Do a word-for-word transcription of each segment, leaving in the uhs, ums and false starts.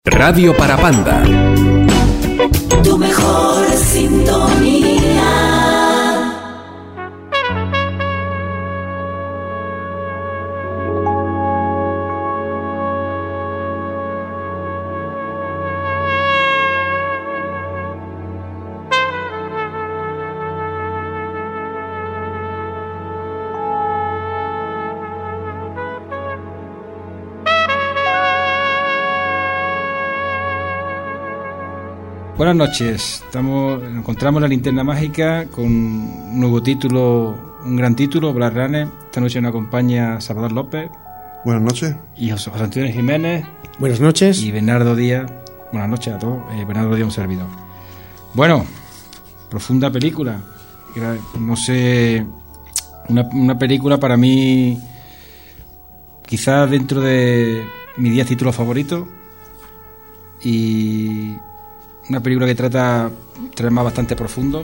Radio Parapanda. Tu mejor sintonía. Buenas noches, estamos, encontramos la linterna mágica con un nuevo título, un gran título, Blade Runner. Esta noche nos acompaña Salvador López. Buenas noches. Y José Antonio Jiménez. Buenas noches. Y Bernardo Díaz. Buenas noches a todos. Eh, Bernardo Díaz, un servidor. Bueno, profunda película. No sé, una, una película para mí, quizás dentro de mis diez títulos favoritos. Y una película que trata temas bastante profundos,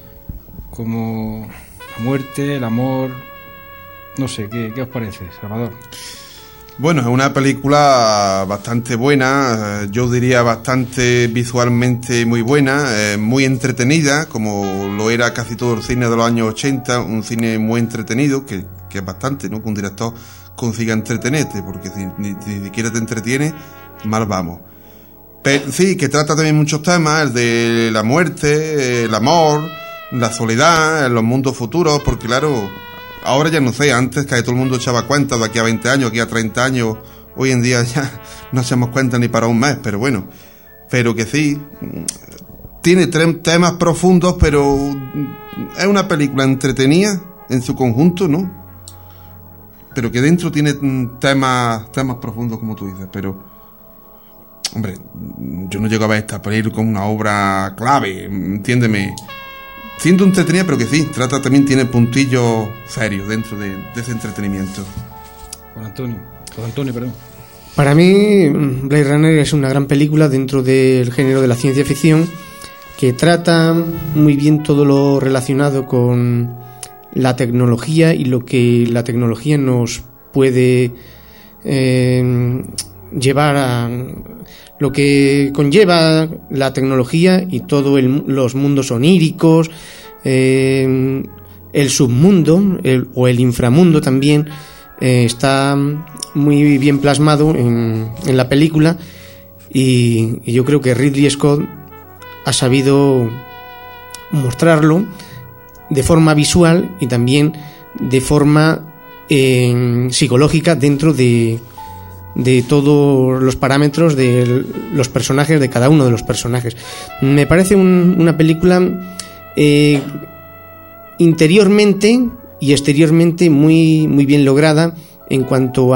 como la muerte, el amor. No sé, ¿qué, qué os parece, Salvador? Bueno, es una película bastante buena, yo diría bastante visualmente muy buena, eh, muy entretenida, como lo era casi todo el cine de los años ochenta, un cine muy entretenido, que, que es bastante, ¿no? Que un director consiga entretenerte, porque si ni, ni siquiera te entretiene, mal vamos. Pero, sí, que trata también muchos temas, el de la muerte, el amor, la soledad, los mundos futuros, porque claro, ahora ya no sé, antes que todo el mundo echaba cuenta de aquí a veinte años, aquí a treinta años, hoy en día ya no echamos cuenta ni para un mes, pero bueno, pero que sí, tiene tres temas profundos, pero es una película entretenida en su conjunto, ¿no? Pero que dentro tiene temas, temas profundos, como tú dices, pero hombre, yo no llego a ver esta película como una obra clave, entiéndeme. Siento entretenida, pero que sí, trata también tiene puntillos serios dentro de, de ese entretenimiento. Juan Antonio, Juan Antonio, perdón. Para mí, Blade Runner es una gran película dentro del género de la ciencia ficción, que trata muy bien todo lo relacionado con la tecnología y lo que la tecnología nos puede eh, llevar a lo que conlleva la tecnología y todos los mundos oníricos, eh, el submundo el, o el inframundo también eh, está muy bien plasmado en, en la película, y, y yo creo que Ridley Scott ha sabido mostrarlo de forma visual y también de forma eh, psicológica dentro de de todos los parámetros de los personajes, de cada uno de los personajes. Me parece un, una película eh, interiormente y exteriormente muy, muy bien lograda en cuanto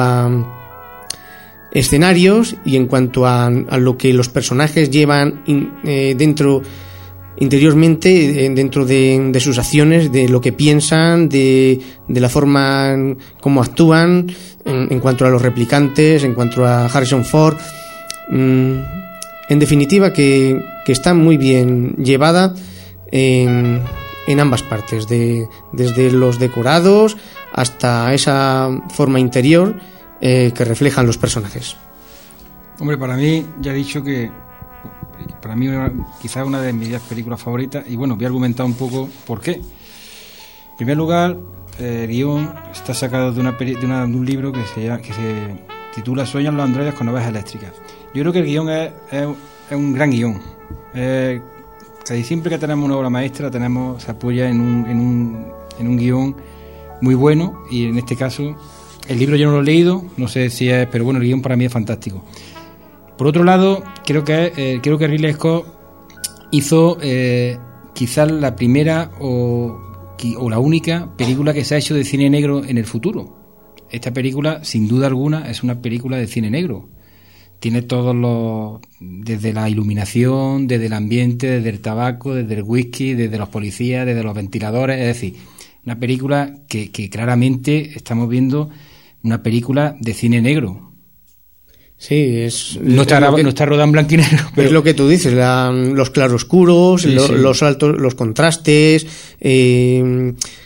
a escenarios y en cuanto a, a lo que los personajes llevan in, eh, dentro interiormente, dentro de, de sus acciones, de lo que piensan, de, de la forma como actúan, en, en cuanto a los replicantes, en cuanto a Harrison Ford. Mm, en definitiva, que, que está muy bien llevada en, en ambas partes, de, desde los decorados hasta esa forma interior eh, que reflejan los personajes. Hombre, para mí, ya he dicho que para mí quizás una de mis diez películas favoritas, y bueno, voy a argumentar un poco por qué. En primer lugar, el guión está sacado de, una, de, una, de un libro que se, llama, que se titula Sueñan los androides con ovejas eléctricas. Yo creo que el guión es, es, es un gran guión. Eh, casi siempre que tenemos una obra maestra tenemos se apoya en un, en un, en un guión muy bueno, y en este caso el libro yo no lo he leído, no sé si es, pero bueno, el guión para mí es fantástico. Por otro lado, creo que eh, creo que Ridley Scott hizo eh, quizás la primera o, o la única película que se ha hecho de cine negro en el futuro. Esta película, sin duda alguna, es una película de cine negro. Tiene todos los, desde la iluminación, desde el ambiente, desde el tabaco, desde el whisky, desde los policías, desde los ventiladores, es decir, una película que, que claramente estamos viendo una película de cine negro. Sí, es no está, es que, no está rodada en blanco y negro, pero es lo que tú dices, la, los claroscuros, sí, lo, sí. los altos, los contrastes, eh,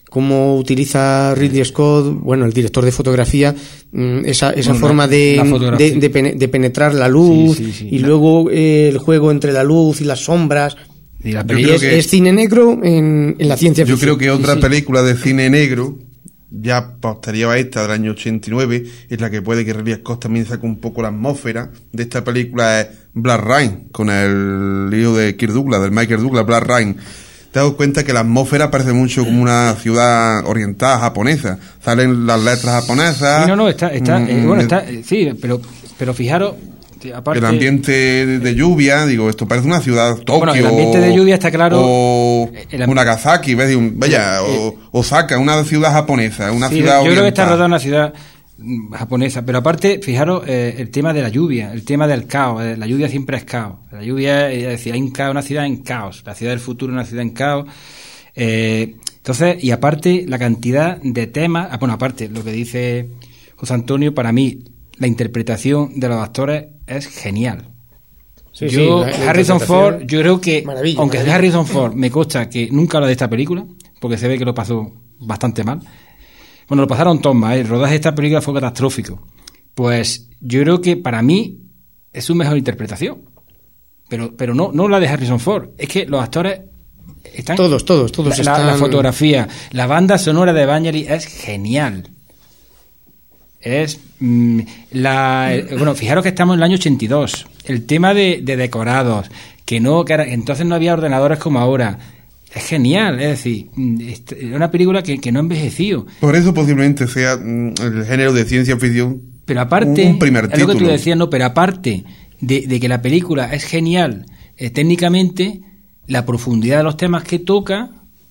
cómo utiliza Ridley Scott, bueno, el director de fotografía, esa, esa bueno, forma la, de, la de, de, pen, de penetrar la luz, sí, sí, sí. y la... luego eh, el juego entre la luz y las sombras. Y la y es, que, es cine negro en, en la ciencia ficción. Yo creo que otra sí, sí. película de cine negro, ya posterior a esta del año ochenta y nueve, es la que puede que Ridley Scott también saque un poco la atmósfera de esta película, es Black Rain, con el hijo de Kirk Douglas, del Michael Douglas, Black Rain. Te das cuenta que la atmósfera parece mucho como una ciudad oriental japonesa. Salen las letras japonesas. Sí, no, no, está, está, mm, eh, bueno, está, eh, sí, pero, pero fijaros, aparte... El ambiente de, de lluvia, digo, esto parece una ciudad, Tokio. Bueno, el ambiente de lluvia está claro. O el, Nagasaki, ¿ves? Vaya, eh, o Osaka, una ciudad japonesa, una sí, ciudad yo oriental. creo que está rodada en una ciudad japonesa, pero aparte, fijaros, eh, el tema de la lluvia, el tema del caos, eh, la lluvia siempre es caos, la lluvia, es decir, hay un caos, una ciudad en caos, la ciudad del futuro es una ciudad en caos, eh, entonces, y aparte la cantidad de temas, ah, bueno, aparte lo que dice José Antonio, para mí la interpretación de los actores es genial. Sí, yo, sí, la, Harrison la Ford, yo creo que, maravilla, aunque maravilla. Harrison Ford me consta que nunca habla de esta película, porque se ve que lo pasó bastante mal. Bueno, lo pasaron todos mal, ¿eh? El rodaje de esta película fue catastrófico. Pues yo creo que para mí es su mejor interpretación. Pero pero no no la de Harrison Ford. Es que los actores están... Todos, todos, todos la, están... La, la fotografía, la banda sonora de Vangelis es genial. Es... Mmm, la eh, Bueno, fijaros que estamos en el año ochenta y dos. El tema de, de decorados, que no que era, entonces no había ordenadores como ahora... Es genial, es decir, es una película que, que no ha envejecido. Por eso posiblemente sea el género de ciencia ficción. Pero aparte, un primer título. Es lo que tú decías, no, pero aparte de, de que la película es genial eh, técnicamente, la profundidad de los temas que toca.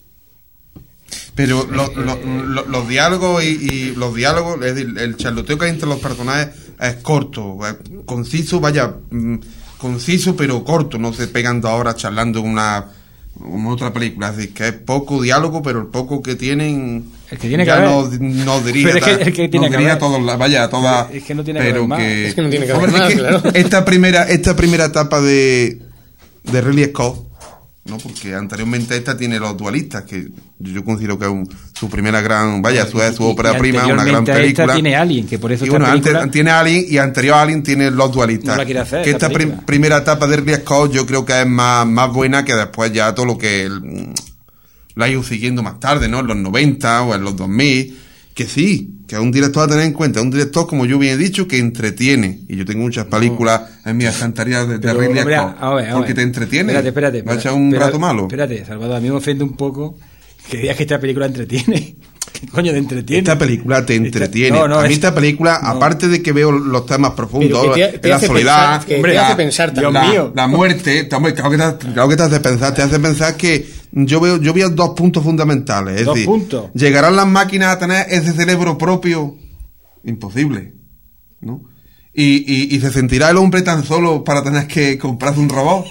Pero lo, lo, lo, los diálogos y, y los diálogos, es decir, el charloteo que hay entre los personajes es corto, es conciso, vaya, mm, conciso pero corto, no se pegan dos horas charlando en una... como otra película, es decir, que es poco diálogo, pero el poco que tienen el que tiene ya que nos, nos diría, es que, el que tiene nos que diría todos, vaya, a todas, es que no tiene pero que haber que, más. Es que no tiene que haber hombre, más, es que claro. esta primera, esta primera etapa de de Ridley Scott, ¿no? Porque anteriormente esta tiene Los Dualistas, que yo considero que es un, su primera gran, vaya, su, su ópera prima, una gran película. Esta tiene Alien, que por eso y esta bueno, película... antes tiene Alien y anterior a Alien tiene Los Dualistas. No la quiere hacer, que esta prim, primera etapa de Ridley Scott yo creo que es más, más buena que después ya todo lo que el, la ha ido siguiendo más tarde, ¿no? En los noventa o en los dos mil, que sí, que es un director a tener en cuenta, es un director, como yo bien he dicho, que entretiene. Y yo tengo muchas películas no. en mi estantería de, de Ridley Scott, a ver, a ver, porque te entretiene. Espérate, espérate. Va a echar un espérate, rato malo. Espérate, Salvador, a mí me ofende un poco que digas que esta película entretiene. ¿Qué coño te entretiene? Esta película te entretiene. Esta, no, no, a mí esta película, no. aparte de que veo los temas profundos, te, te la soledad, pensar, hombre, te hace pensar Dios la, mío. la muerte, claro que, te, claro que te hace pensar, te hace pensar que yo veo, yo veo dos puntos fundamentales. Es dos decir, puntos. ¿Llegarán las máquinas a tener ese cerebro propio? Imposible, ¿no? Y, y, y se sentirá el hombre tan solo para tener que comprarse un robot.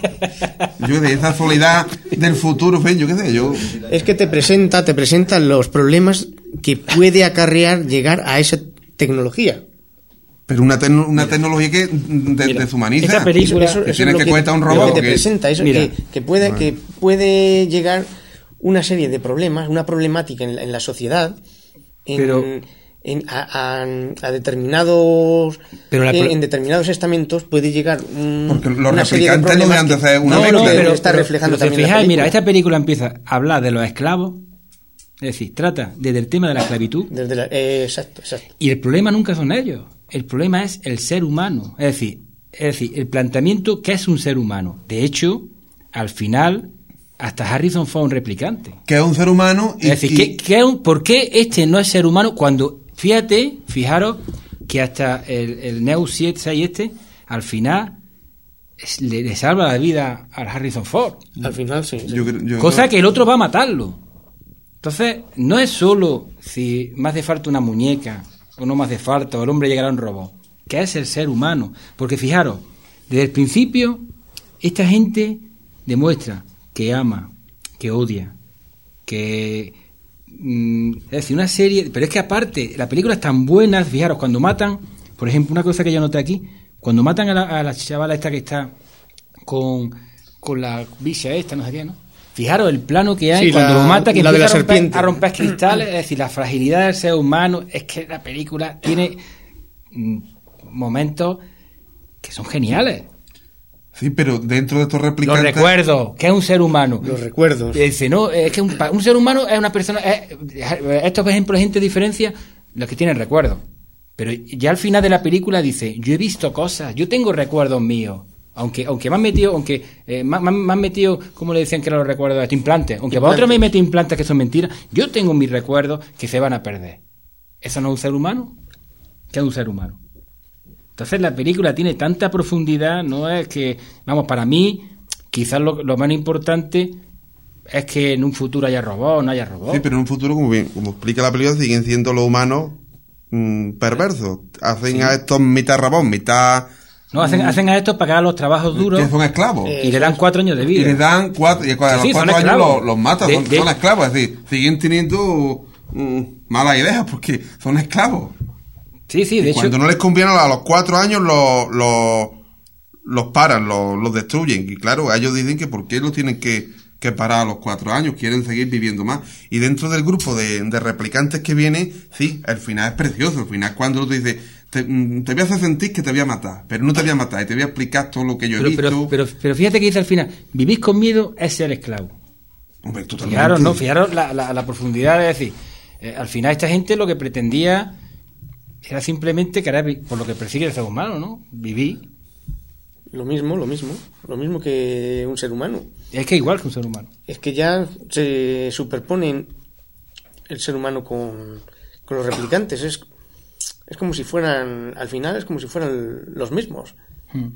Yo de esa soledad del futuro, yo qué sé, yo... Es que te presenta, te presenta los problemas que puede acarrear llegar a esa tecnología. Pero una, te una tecnología que de, Mira, deshumaniza. Esa película... Eso, eso, que eso tiene es que, que cuesta un robot. Lo que te que, presenta, eso mira, que, que, puede, bueno. que puede llegar una serie de problemas, una problemática en la, en la sociedad, en... Pero, En, a, a, a determinados pero la, en, en determinados estamentos puede llegar un, porque los una serie de replicantes no dejan de hacer una no, mezcla no, pero, pero está pero, reflejando pero también fijáis, la mira, esta película empieza a hablar de los esclavos, es decir, trata desde el tema de la esclavitud. Desde la, eh, exacto, exacto. Y el problema nunca son ellos, el problema es el ser humano, es decir, es decir, el planteamiento que es un ser humano. De hecho, al final hasta Harrison fue un replicante. Que es un ser humano y, es decir, y... ¿qué, qué, ¿por qué este no es ser humano cuando... Fíjate, fijaros que hasta el, el Neo siete seis este, al final, es, le, le salva la vida al Harrison Ford. Al final, sí. sí. Yo, yo, Cosa yo... que el otro va a matarlo. Entonces, no es solo si me hace falta una muñeca, o no me hace falta, o el hombre llegará a un robot, que es el ser humano. Porque fijaros, desde el principio, esta gente demuestra que ama, que odia, que... es decir, una serie, pero es que aparte la película es tan buena, fijaros, cuando matan, por ejemplo, una cosa que yo noté aquí, cuando matan a la, a la chavala esta que está con, con la bicha esta, no sé qué, ¿no? Fijaros el plano que hay Sí, cuando la- lo mata, que la de empieza la a romper, serpiente. a romper cristales, es decir, la fragilidad del ser humano. Es que la película tiene mm, momentos que son geniales. Sí, pero dentro de estos Los replicantes... recuerdos, que es un ser humano. Los recuerdos. Y dice, no, es que un, pa- un ser humano es una persona. Es, estos ejemplos de gente diferencia los que tienen recuerdos. Pero ya al final de la película dice, yo he visto cosas, yo tengo recuerdos míos. Aunque aunque me han metido, aunque eh, me, me han- me han metido, como le decían que eran los recuerdos de estos implantes, aunque vosotros me metéis implantes que son mentiras, yo tengo mis recuerdos que se van a perder. ¿Eso no es un ser humano? ¿Qué es un ser humano? Entonces la película tiene tanta profundidad, no es que, vamos, para mí, quizás lo, lo más importante es que en un futuro haya robots, no haya robots. Sí, pero en un futuro, como, bien, como explica la película, siguen siendo los humanos mm, perversos. Hacen Sí. a estos mitad robots, mitad... No, hacen, hacen a estos para que hagan los trabajos duros que son esclavos. y le dan cuatro años de vida. Y les dan cuatro, y a Sí, los sí, son cuatro años esclavos. los, los matan, De- son, de- son esclavos, es decir, siguen teniendo mm, malas ideas porque son esclavos. Sí, sí, de Y hecho. cuando no les conviene a los cuatro años los, los, los paran, los, los destruyen. Y claro, ellos dicen que por qué los tienen que, que parar a los cuatro años, quieren seguir viviendo más. Y dentro del grupo de, de replicantes que viene, sí, el final es precioso. El final es cuando tú dices, te, mm, te voy a hacer sentir que te voy a matar, pero no te voy a matar y te voy a explicar todo lo que yo he Pero, visto. pero, pero, pero fíjate que dice al final, vivís con miedo es ser esclavo. Hombre, totalmente. Fijaros, no, fijaros la, la, la profundidad de decir, eh, al final esta gente lo que pretendía era simplemente querer, vi- por lo que persigue el ser humano, ¿no? Vivir. Lo mismo, lo mismo. Lo mismo que un ser humano. Es que igual que un ser humano. Es que ya se superponen el ser humano con, con los replicantes. Es, es como si fueran, al final es como si fueran los mismos. Hmm.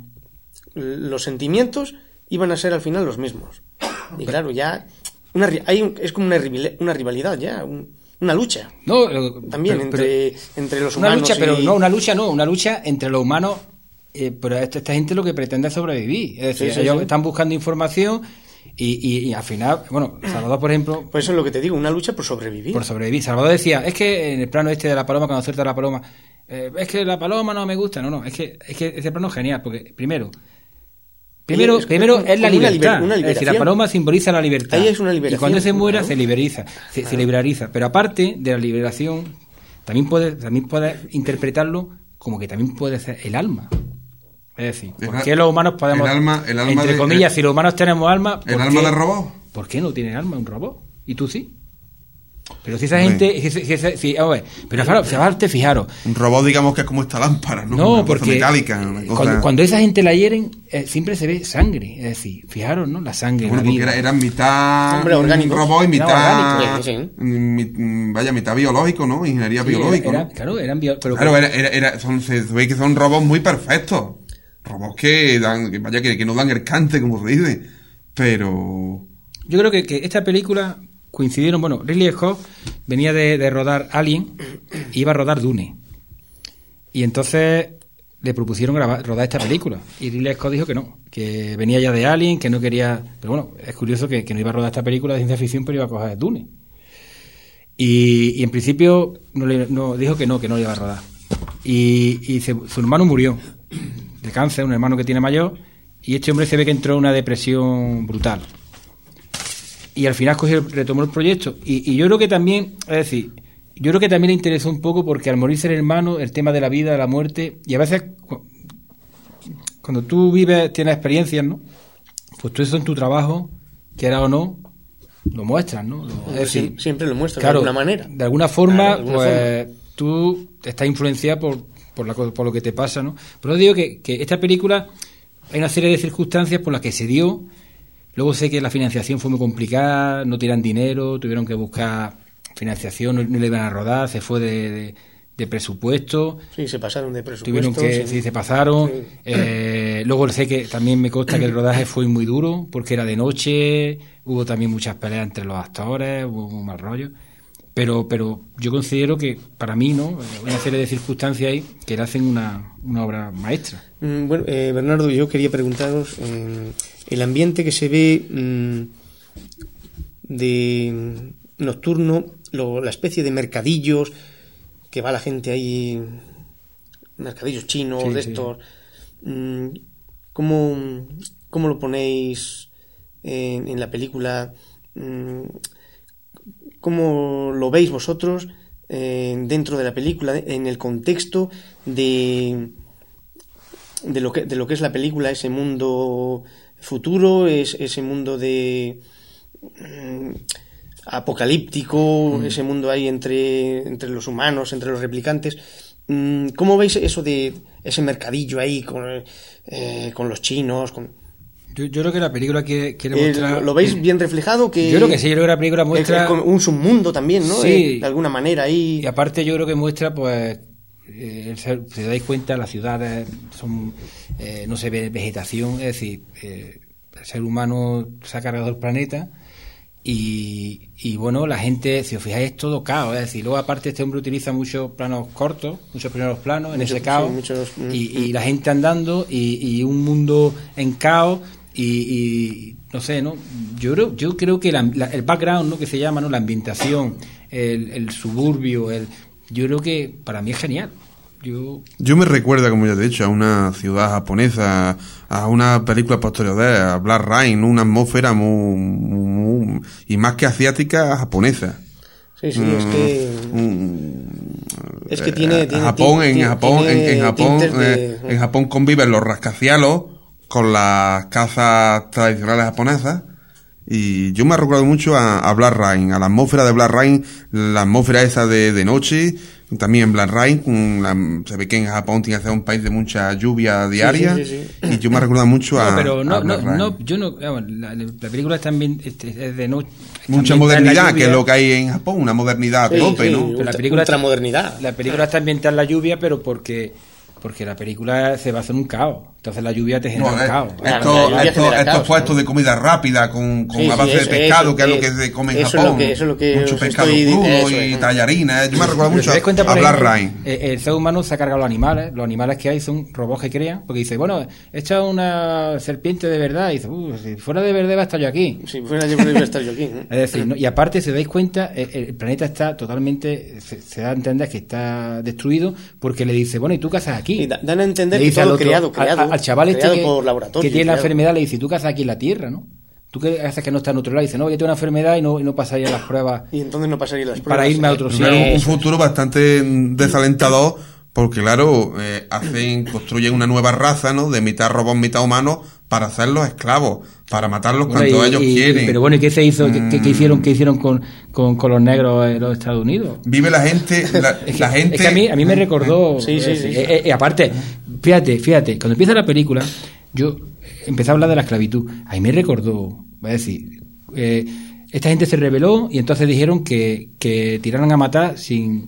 Los sentimientos iban a ser al final los mismos. Y claro, ya una, ri- hay un- es como una, rivali- una rivalidad ya, un- una lucha. No, eh, También pero- entre, entre los Una humanos lucha, pero y- no, una lucha no, una lucha entre los humanos, eh, pero esta, esta gente lo que pretende es sobrevivir. Es decir, Sí, sí, ellos sí. están buscando información y, y, y al final, bueno, Salvador, por ejemplo, Pues eso es lo que te digo, una lucha por sobrevivir. por sobrevivir. Salvador decía, es que en el plano este de la paloma, cuando suelta la paloma, eh, es que la paloma no me gusta. No, no, es que, es que ese plano es genial, porque primero, primero, Es- primero es es la como una libertad. liber- una Es decir, la liberación. paloma simboliza la libertad. Ahí es una Y liberación, cuando se muera, claro. se liberiza, se, se liberaliza. Pero aparte de la liberación, también puede, también puede interpretarlo como que también puede ser el alma. Es decir, ¿por El qué al- los humanos podemos, el alma- el alma entre de- comillas, el- si los humanos tenemos alma, ¿por ¿El qué- alma del robot? ¿por qué no tiene alma un robot? ¿Y tú sí? Pero si esa Hombre. gente, si, si- si- si- a ver, pero claro, aparte, fijaros, Un robot, digamos que es como esta lámpara, ¿no? no, Una cosa porque metálica, una cosa- cuando, cuando esa gente la hieren, eh, siempre se ve sangre, es decir, fijaros, ¿no? La sangre, Bueno, la porque vida. era, eran mitad Hombre, orgánicos. robot y mitad... orgánicos, sí, sí. mi- mm, vaya, mitad biológico, ¿no? Ingeniería Sí, biológica, era- ¿no? claro, eran bio- pero Claro, era, era, era- son, se ve que son robots muy perfectos. Robots que dan, que vaya, que, que no dan el cante, como se dice. Pero... yo creo que, que esta película coincidieron, bueno, Ridley Scott venía de, de rodar Alien y iba a rodar Dune. Y entonces le propusieron grabar, rodar esta película. Y Ridley Scott dijo que no, que venía ya de Alien, que no quería... Pero bueno, es curioso que, que no iba a rodar esta película de ciencia ficción, pero iba a coger Dune. Y, y en principio no, le, no dijo que no, que no le iba a rodar. Y, y se- su hermano murió de cáncer, un hermano que tiene mayor, y este hombre se ve que entró en una depresión brutal. Y al final cogió, retomó el proyecto. Y, y yo creo que también, es decir, yo creo que también le interesó un poco porque al morirse el hermano, el tema de la vida, de la muerte, y a veces cu- cuando tú vives, tienes experiencias, ¿no? Pues tú eso en tu trabajo, quiera o no, lo muestras, ¿no? Lo- es decir, Sie- siempre lo muestras claro, de alguna manera. de alguna forma, Claro, de alguna pues tú estás influenciado por, por, la, co- por lo que te pasa, ¿no? Pero digo que, que esta película hay una serie de circunstancias por las que se dio. Luego sé que la financiación fue muy complicada, no tiran dinero, tuvieron que buscar financiación, no, no le iban a rodar, se fue de, de, de presupuesto. Sí, se pasaron de presupuesto. Tuvieron que, sí. sí, se pasaron. Sí. Eh, luego sé que también me consta que el rodaje fue muy duro porque era de noche, hubo también muchas peleas entre los actores, hubo un mal rollo. Pero, pero yo considero que para mí, ¿no? Una serie de circunstancias ahí que le hacen una, una obra maestra. Mm, Bueno, eh, Bernardo, yo quería preguntaros eh, el ambiente que se ve mm, de nocturno, lo- la especie de mercadillos que va la gente ahí, mercadillos chinos, Sí, de sí. estos. mm, ¿cómo, ¿Cómo lo ponéis en, en la película, mmm, ¿cómo lo veis vosotros eh, dentro de la película, en el contexto de, de, lo que, de lo que es la película, ese mundo futuro, es, ese mundo de mmm, apocalíptico, mm. ese mundo ahí entre, entre los humanos, entre los replicantes? ¿Cómo veis eso de ese mercadillo ahí con, eh, con los chinos? Con... Yo, yo creo que la película quiere, quiere eh, mostrar... ¿Lo veis bien reflejado? Que yo creo que sí, yo creo que la película muestra... Es, es un submundo también, ¿no? Sí. Eh, de alguna manera ahí... Y aparte yo creo que muestra, pues, eh, si os dais cuenta, las ciudades son... Eh, no se ve vegetación, es decir, eh, el ser humano se ha cargado el planeta... Y, y bueno, la gente, si os fijáis, es todo caos, es decir, luego aparte este hombre utiliza muchos planos cortos, muchos primeros planos en muchos, ese caos, sí, muchos, y, y la gente andando y, y un mundo en caos y, y no sé, ¿no? Yo creo, yo creo que la, la, el background, ¿no?, que se llama, ¿no?, la ambientación, el, el suburbio, el, yo creo que para mí es genial. Yo... Yo me recuerda, como ya te he dicho, a una ciudad japonesa, a una película posterior, a Black Rain, una atmósfera muy, muy, muy, y más que asiática, japonesa. Sí, sí, mm, es que mm, es que tiene, tiene Japón, tiene, en Japón, tiene en, en Japón, de... eh, en Japón conviven los rascacielos con las casas tradicionales japonesas. Y yo me he recordado mucho a, a Black Rain, a la atmósfera de Black Rain, la atmósfera esa de, de noche. También en Black Rain, la, se ve que en Japón tiene que ser un país de mucha lluvia diaria. Sí, sí, sí, sí. Y yo me he recordado mucho a. No, pero no, a no, no, yo no. La, la película es también es de noche. Mucha modernidad, que es lo que hay en Japón, una modernidad a tope, sí, sí, ¿no? Pero la película ultra modernidad. La película está ambientada en la lluvia, pero porque. Porque la película se basa en un caos. Entonces la lluvia te genera no, un caos. Estos esto, esto puestos de comida rápida con, con sí, a base sí, eso, de pescado, eso, que es lo que se come en Japón. Es lo que, eso es lo que mucho pescado crudo eso, y eso. tallarines. Yo me recuerdo mucho a Black Rain. El ser humano se ha cargado los animales. Los animales que hay son robots que crean. Porque dice, bueno, he echado una serpiente de verdad. Y dice, uh, si fuera de verdad va a estar yo aquí. Si fuera de verdad va a estar yo aquí. ¿eh? Es decir, ¿no? Y aparte, si os dais cuenta, el, el planeta está totalmente, se, se da a entender que está destruido porque le dice, bueno, ¿y tú qué haces aquí? Y da, dan a entender que todo otro, creado, creado. Al, al chaval este que, por laboratorio, que tiene creado. la enfermedad le dice, ¿tú qué haces aquí en la Tierra, no? ¿Tú qué haces que no está en otro lado? Y dice, no, yo tengo una enfermedad y no, y no pasaría las pruebas. Y entonces no pasaría las pruebas. Para irme a otro sitio. Un, un futuro bastante desalentador porque, claro, eh, hacen, construyen una nueva raza, ¿no? De mitad robot, mitad humano para hacerlos esclavos, para matarlos bueno, cuando y, ellos y, quieren. Pero bueno, ¿y qué se hizo? Mm. ¿Qué, qué hicieron, qué hicieron con, con, con los negros en los Estados Unidos? Vive la gente, la, es que, la gente. Es que a mí, a mí me recordó. Sí, sí, sí. Eh, eh, eh, aparte, fíjate, fíjate, cuando empieza la película, yo empecé a hablar de la esclavitud. A mí me recordó, voy a decir, eh, esta gente se rebeló y entonces dijeron que, que tiraran a matar sin,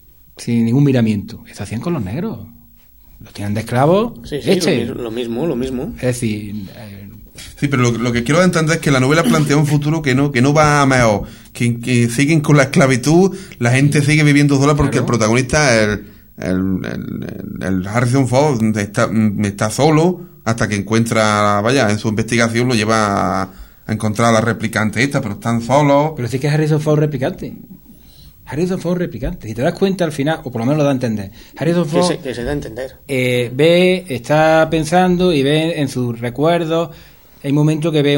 sin ningún miramiento. Eso hacían con los negros. Los tenían de esclavos. Sí, sí, este. lo, lo mismo, lo mismo. Es decir. Eh, sí, pero lo, lo que quiero entender es que la novela plantea un futuro que no que no va a mejor, que, que siguen con la esclavitud, la gente sigue viviendo sola porque claro. el protagonista, el, el, el, el Harrison Ford, está, está solo hasta que encuentra, vaya, en su investigación lo lleva a, a encontrar a la replicante esta, pero están solos. Pero sí que es Harrison Ford replicante. Harrison Ford replicante. Si te das cuenta al final, o por lo menos lo da a entender. Harrison Ford. Que se, que se da a entender. Eh, ve, está pensando y ve en sus recuerdos. Hay momentos que ve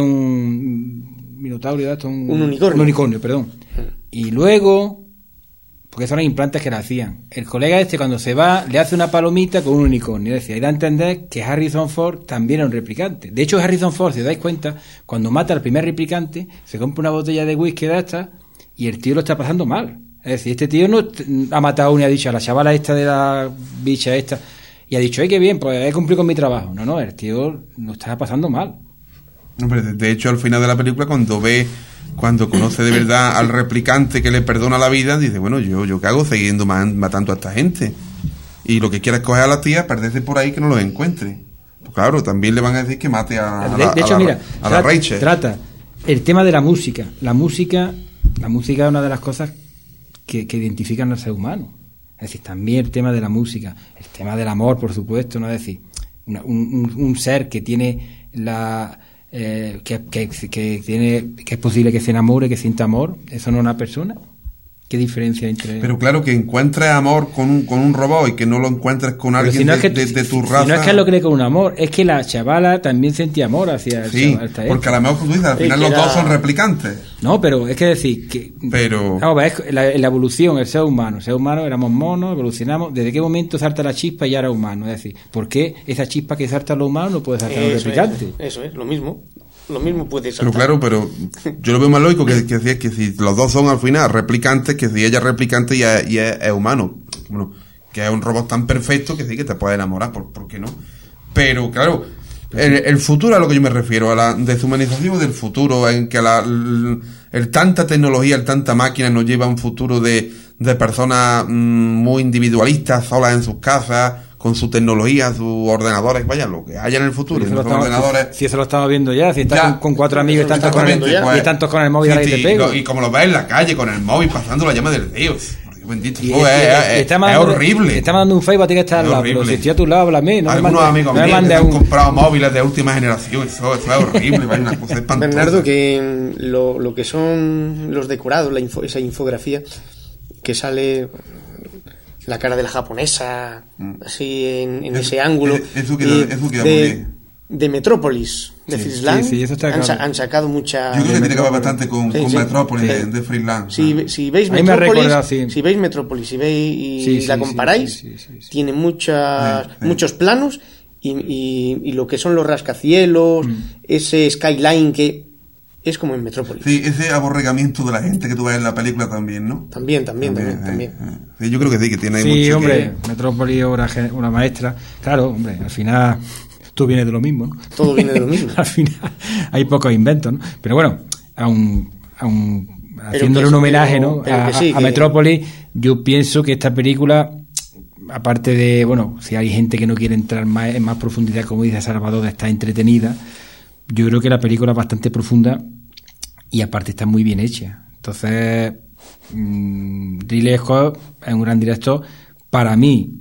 un minotauro, un, un unicornio. Un unicornio, perdón. Y luego, porque son los implantes que le hacían. El colega este, cuando se va, le hace una palomita con un unicornio. Es decir, hay que entender que Harrison Ford también era un replicante. De hecho, Harrison Ford, si os dais cuenta, cuando mata al primer replicante, se compra una botella de whisky de esta y el tío lo está pasando mal. Es decir, este tío no ha matado ni ha dicho a la chavala esta de la bicha esta y ha dicho, ¡ay, qué bien! Pues he cumplido con mi trabajo. No, no, el tío lo está pasando mal. Hombre, de hecho, al final de la película, cuando ve, cuando conoce de verdad al replicante que le perdona la vida, dice, bueno, yo, yo qué hago siguiendo matando a esta gente. Y lo que quiere es coger a la tía, perderse por ahí que no los encuentre. Pues claro, también le van a decir que mate a, a de, la, de hecho, a la, mira, a la trata, Rachel. Trata el tema de la música. La música, la música es una de las cosas Que, que identifican al ser humano. Es decir, también el tema de la música, el tema del amor, por supuesto, ¿no? Es decir, una, un, un ser que tiene la eh, que, que, que tiene que es posible que se enamore, que sienta amor, eso no es una persona. ¿Qué diferencia entre...? Pero claro, que encuentres amor con un, con un robot y que no lo encuentres con Pero alguien si no de, es que, de, de tu si raza. no es que lo cree con un amor, es que la chavala también sentía amor hacia el Sí, chaval, hasta porque a él. lo mejor, como tú dices, al Es final que los era- dos son replicantes. No, pero es que decir que... Pero- Vamos a ver, es la, la evolución, el ser humano. El ser humano éramos monos, evolucionamos. ¿Desde qué momento salta la chispa y ya era humano? Es decir, ¿por qué esa chispa que salta a los humanos no puede saltar a un Eso replicante? es, eso es, lo mismo. Lo mismo puede Pero saltar. claro, pero yo lo veo más lógico que, que, si- que si los dos son al final replicantes, que si ella es replicante y es, y es, es humano. Bueno, que es un robot tan perfecto que sí que te puede enamorar, ¿por, por qué no? Pero claro, el, el futuro a lo que yo me refiero, a la deshumanización del futuro, en que la, el, el tanta tecnología, el tanta máquina nos lleva a un futuro de, de personas mmm, muy individualistas, solas en sus casas, con su tecnología, sus ordenadores, vaya, lo que haya en el futuro, Si eso, no lo son estamos, ordenadores. si eso lo estamos viendo ya, si estás Ya. con, con cuatro amigos y Eso tantos lo con, el, estamos viendo ya. y tantos con el móvil Sí, ahí sí, te y, pego. lo- y como lo ves en la calle con el móvil pasando la llama del Dios. Por Dios bendito. Y- Oh, y- es, y- es- es- está es mandando- horrible. Está mandando un Facebook a ti que está al Es lado. Pero horrible. si estoy a tu lado, háblame. No me Algunos mandes, amigos no me míos que mandes se han un... comprado móviles de última generación. Eso, eso es horrible. Vaya, una cosa espantosa. Bernardo, que mm, lo, lo que son los decorados, la info- esa infografía que sale la cara de la japonesa, así en, en Es- ese ángulo. es- eso queda- y eso queda muy de, bien. de Metrópolis, de Sí, Frisland, sí, sí, eso está han, sa- claro. han sacado mucha... Yo creo que tiene que ver bastante con, Sí, con sí. Metrópolis Sí. de, de Freeland. Si, si veis A mí me Metrópolis, recuerda, sí. si veis Metrópolis y veis y Sí, sí, la sí, comparáis, sí, sí, sí, sí. tiene muchas, Sí, sí. muchos planos y, y- y lo que son los rascacielos, Mm. ese skyline que es como en Metrópolis. Sí, ese aborregamiento de la gente que tú ves en la película también, ¿no? También, también, también, eh, también. eh. Sí, yo creo que sí, que tiene ahí Sí, mucho hombre, que- Metrópolis, obra, gen- una maestra. Claro, hombre, al final tú vienes de lo mismo, ¿no? Todo viene de lo mismo. Al final hay pocos inventos, ¿no? Pero bueno, aun, aun Pero haciéndole que un sí, homenaje, pero- ¿no? pero a, que sí, a que- Metrópolis, yo pienso que esta película, aparte de, bueno, si hay gente que no quiere entrar más en más profundidad, como dice Salvador, está entretenida, yo creo que la película es bastante profunda y aparte está muy bien hecha. Entonces, mmm, Ridley Scott es un gran director. Para mí,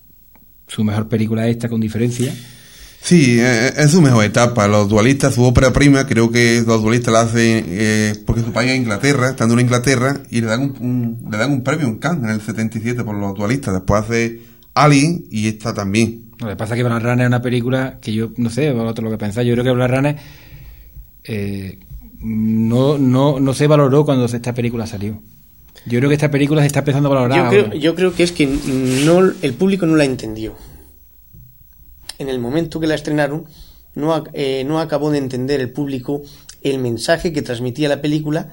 su mejor película es esta, con diferencia. Sí, eh, es su mejor etapa. Los dualistas, su ópera prima, creo que los dualistas la hacen eh, porque su país es Inglaterra, estando en Inglaterra, y le dan un, un- le dan un premio en Cannes en el setenta y siete por los dualistas. Después hace Alien y esta también. Lo que pasa es que Blade Runner es una película que yo, no sé, vosotros lo que pensáis, yo creo que Blade Runner eh, no, no, no se valoró cuando esta película salió. Yo creo que esta película se está empezando a valorar Yo ahora. creo, yo creo que es que no, el público no la entendió. En el momento que la estrenaron, no, ac- eh, no acabó de entender el público el mensaje que transmitía la película,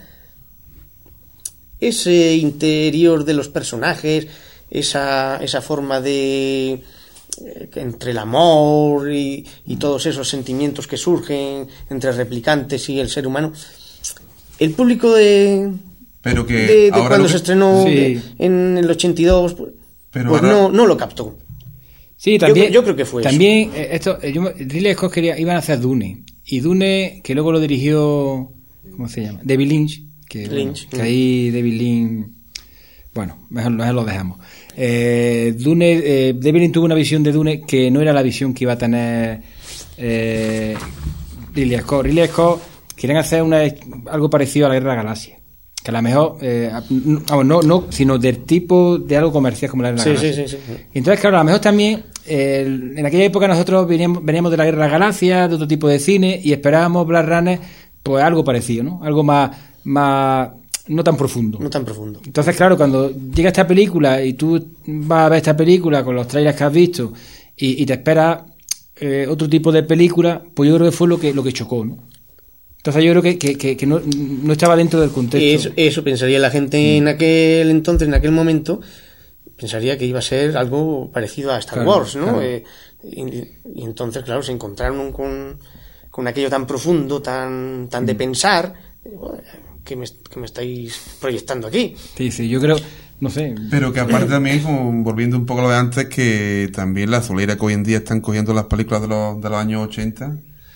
ese interior de los personajes, esa, esa forma de eh, que entre el amor y, y todos esos sentimientos que surgen entre replicantes y el ser humano. El público de, Pero que de, de ahora cuando lo que- se estrenó Sí. de- en el ochenta y dos, pues, Pero pues ahora- no, no lo captó. Sí, también. Yo- yo creo que fue eso. También, eh, esto, eh, yo, me- Ridley Scott quería, iban a hacer Dune. Y Dune, que luego lo dirigió, ¿cómo se llama? David Lynch. Que, bueno, Lynch, que mm. ahí David Lynch, bueno, mejor, mejor lo dejamos. Eh, Dune, eh, David Lynch tuvo una visión de Dune que no era la visión que iba a tener eh, Ridley Scott. Ridley Scott querían hacer una, algo parecido a la Guerra de la Galaxia. Que a lo mejor, eh, no, no, no, sino del tipo de algo comercial como la Guerra de la Sí, Galaxia. sí, sí, sí. Y entonces, claro, a lo mejor también, eh, en aquella época nosotros veníamos, veníamos de la Guerra de la Galaxia, de otro tipo de cine, y esperábamos Blade Runner, pues algo parecido, ¿no? Algo más, más, no tan profundo. No tan profundo. Entonces, claro, cuando llega esta película y tú vas a ver esta película con los trailers que has visto y, y te esperas eh, otro tipo de película, pues yo creo que fue lo que, lo que chocó, ¿no? Entonces yo creo que, que, que, que no, no estaba dentro del contexto. Eso, eso pensaría la gente en aquel entonces, en aquel momento, pensaría que iba a ser algo parecido a Star Claro, Wars, ¿no? claro. Eh, y, y entonces, claro, se encontraron con, con aquello tan profundo, tan, tan de pensar, que me, que me estáis proyectando aquí. Sí, sí, yo creo, no sé. Pero que aparte también, como volviendo un poco a lo de antes, que también la solera que hoy en día están cogiendo las películas de los, de los años ochenta.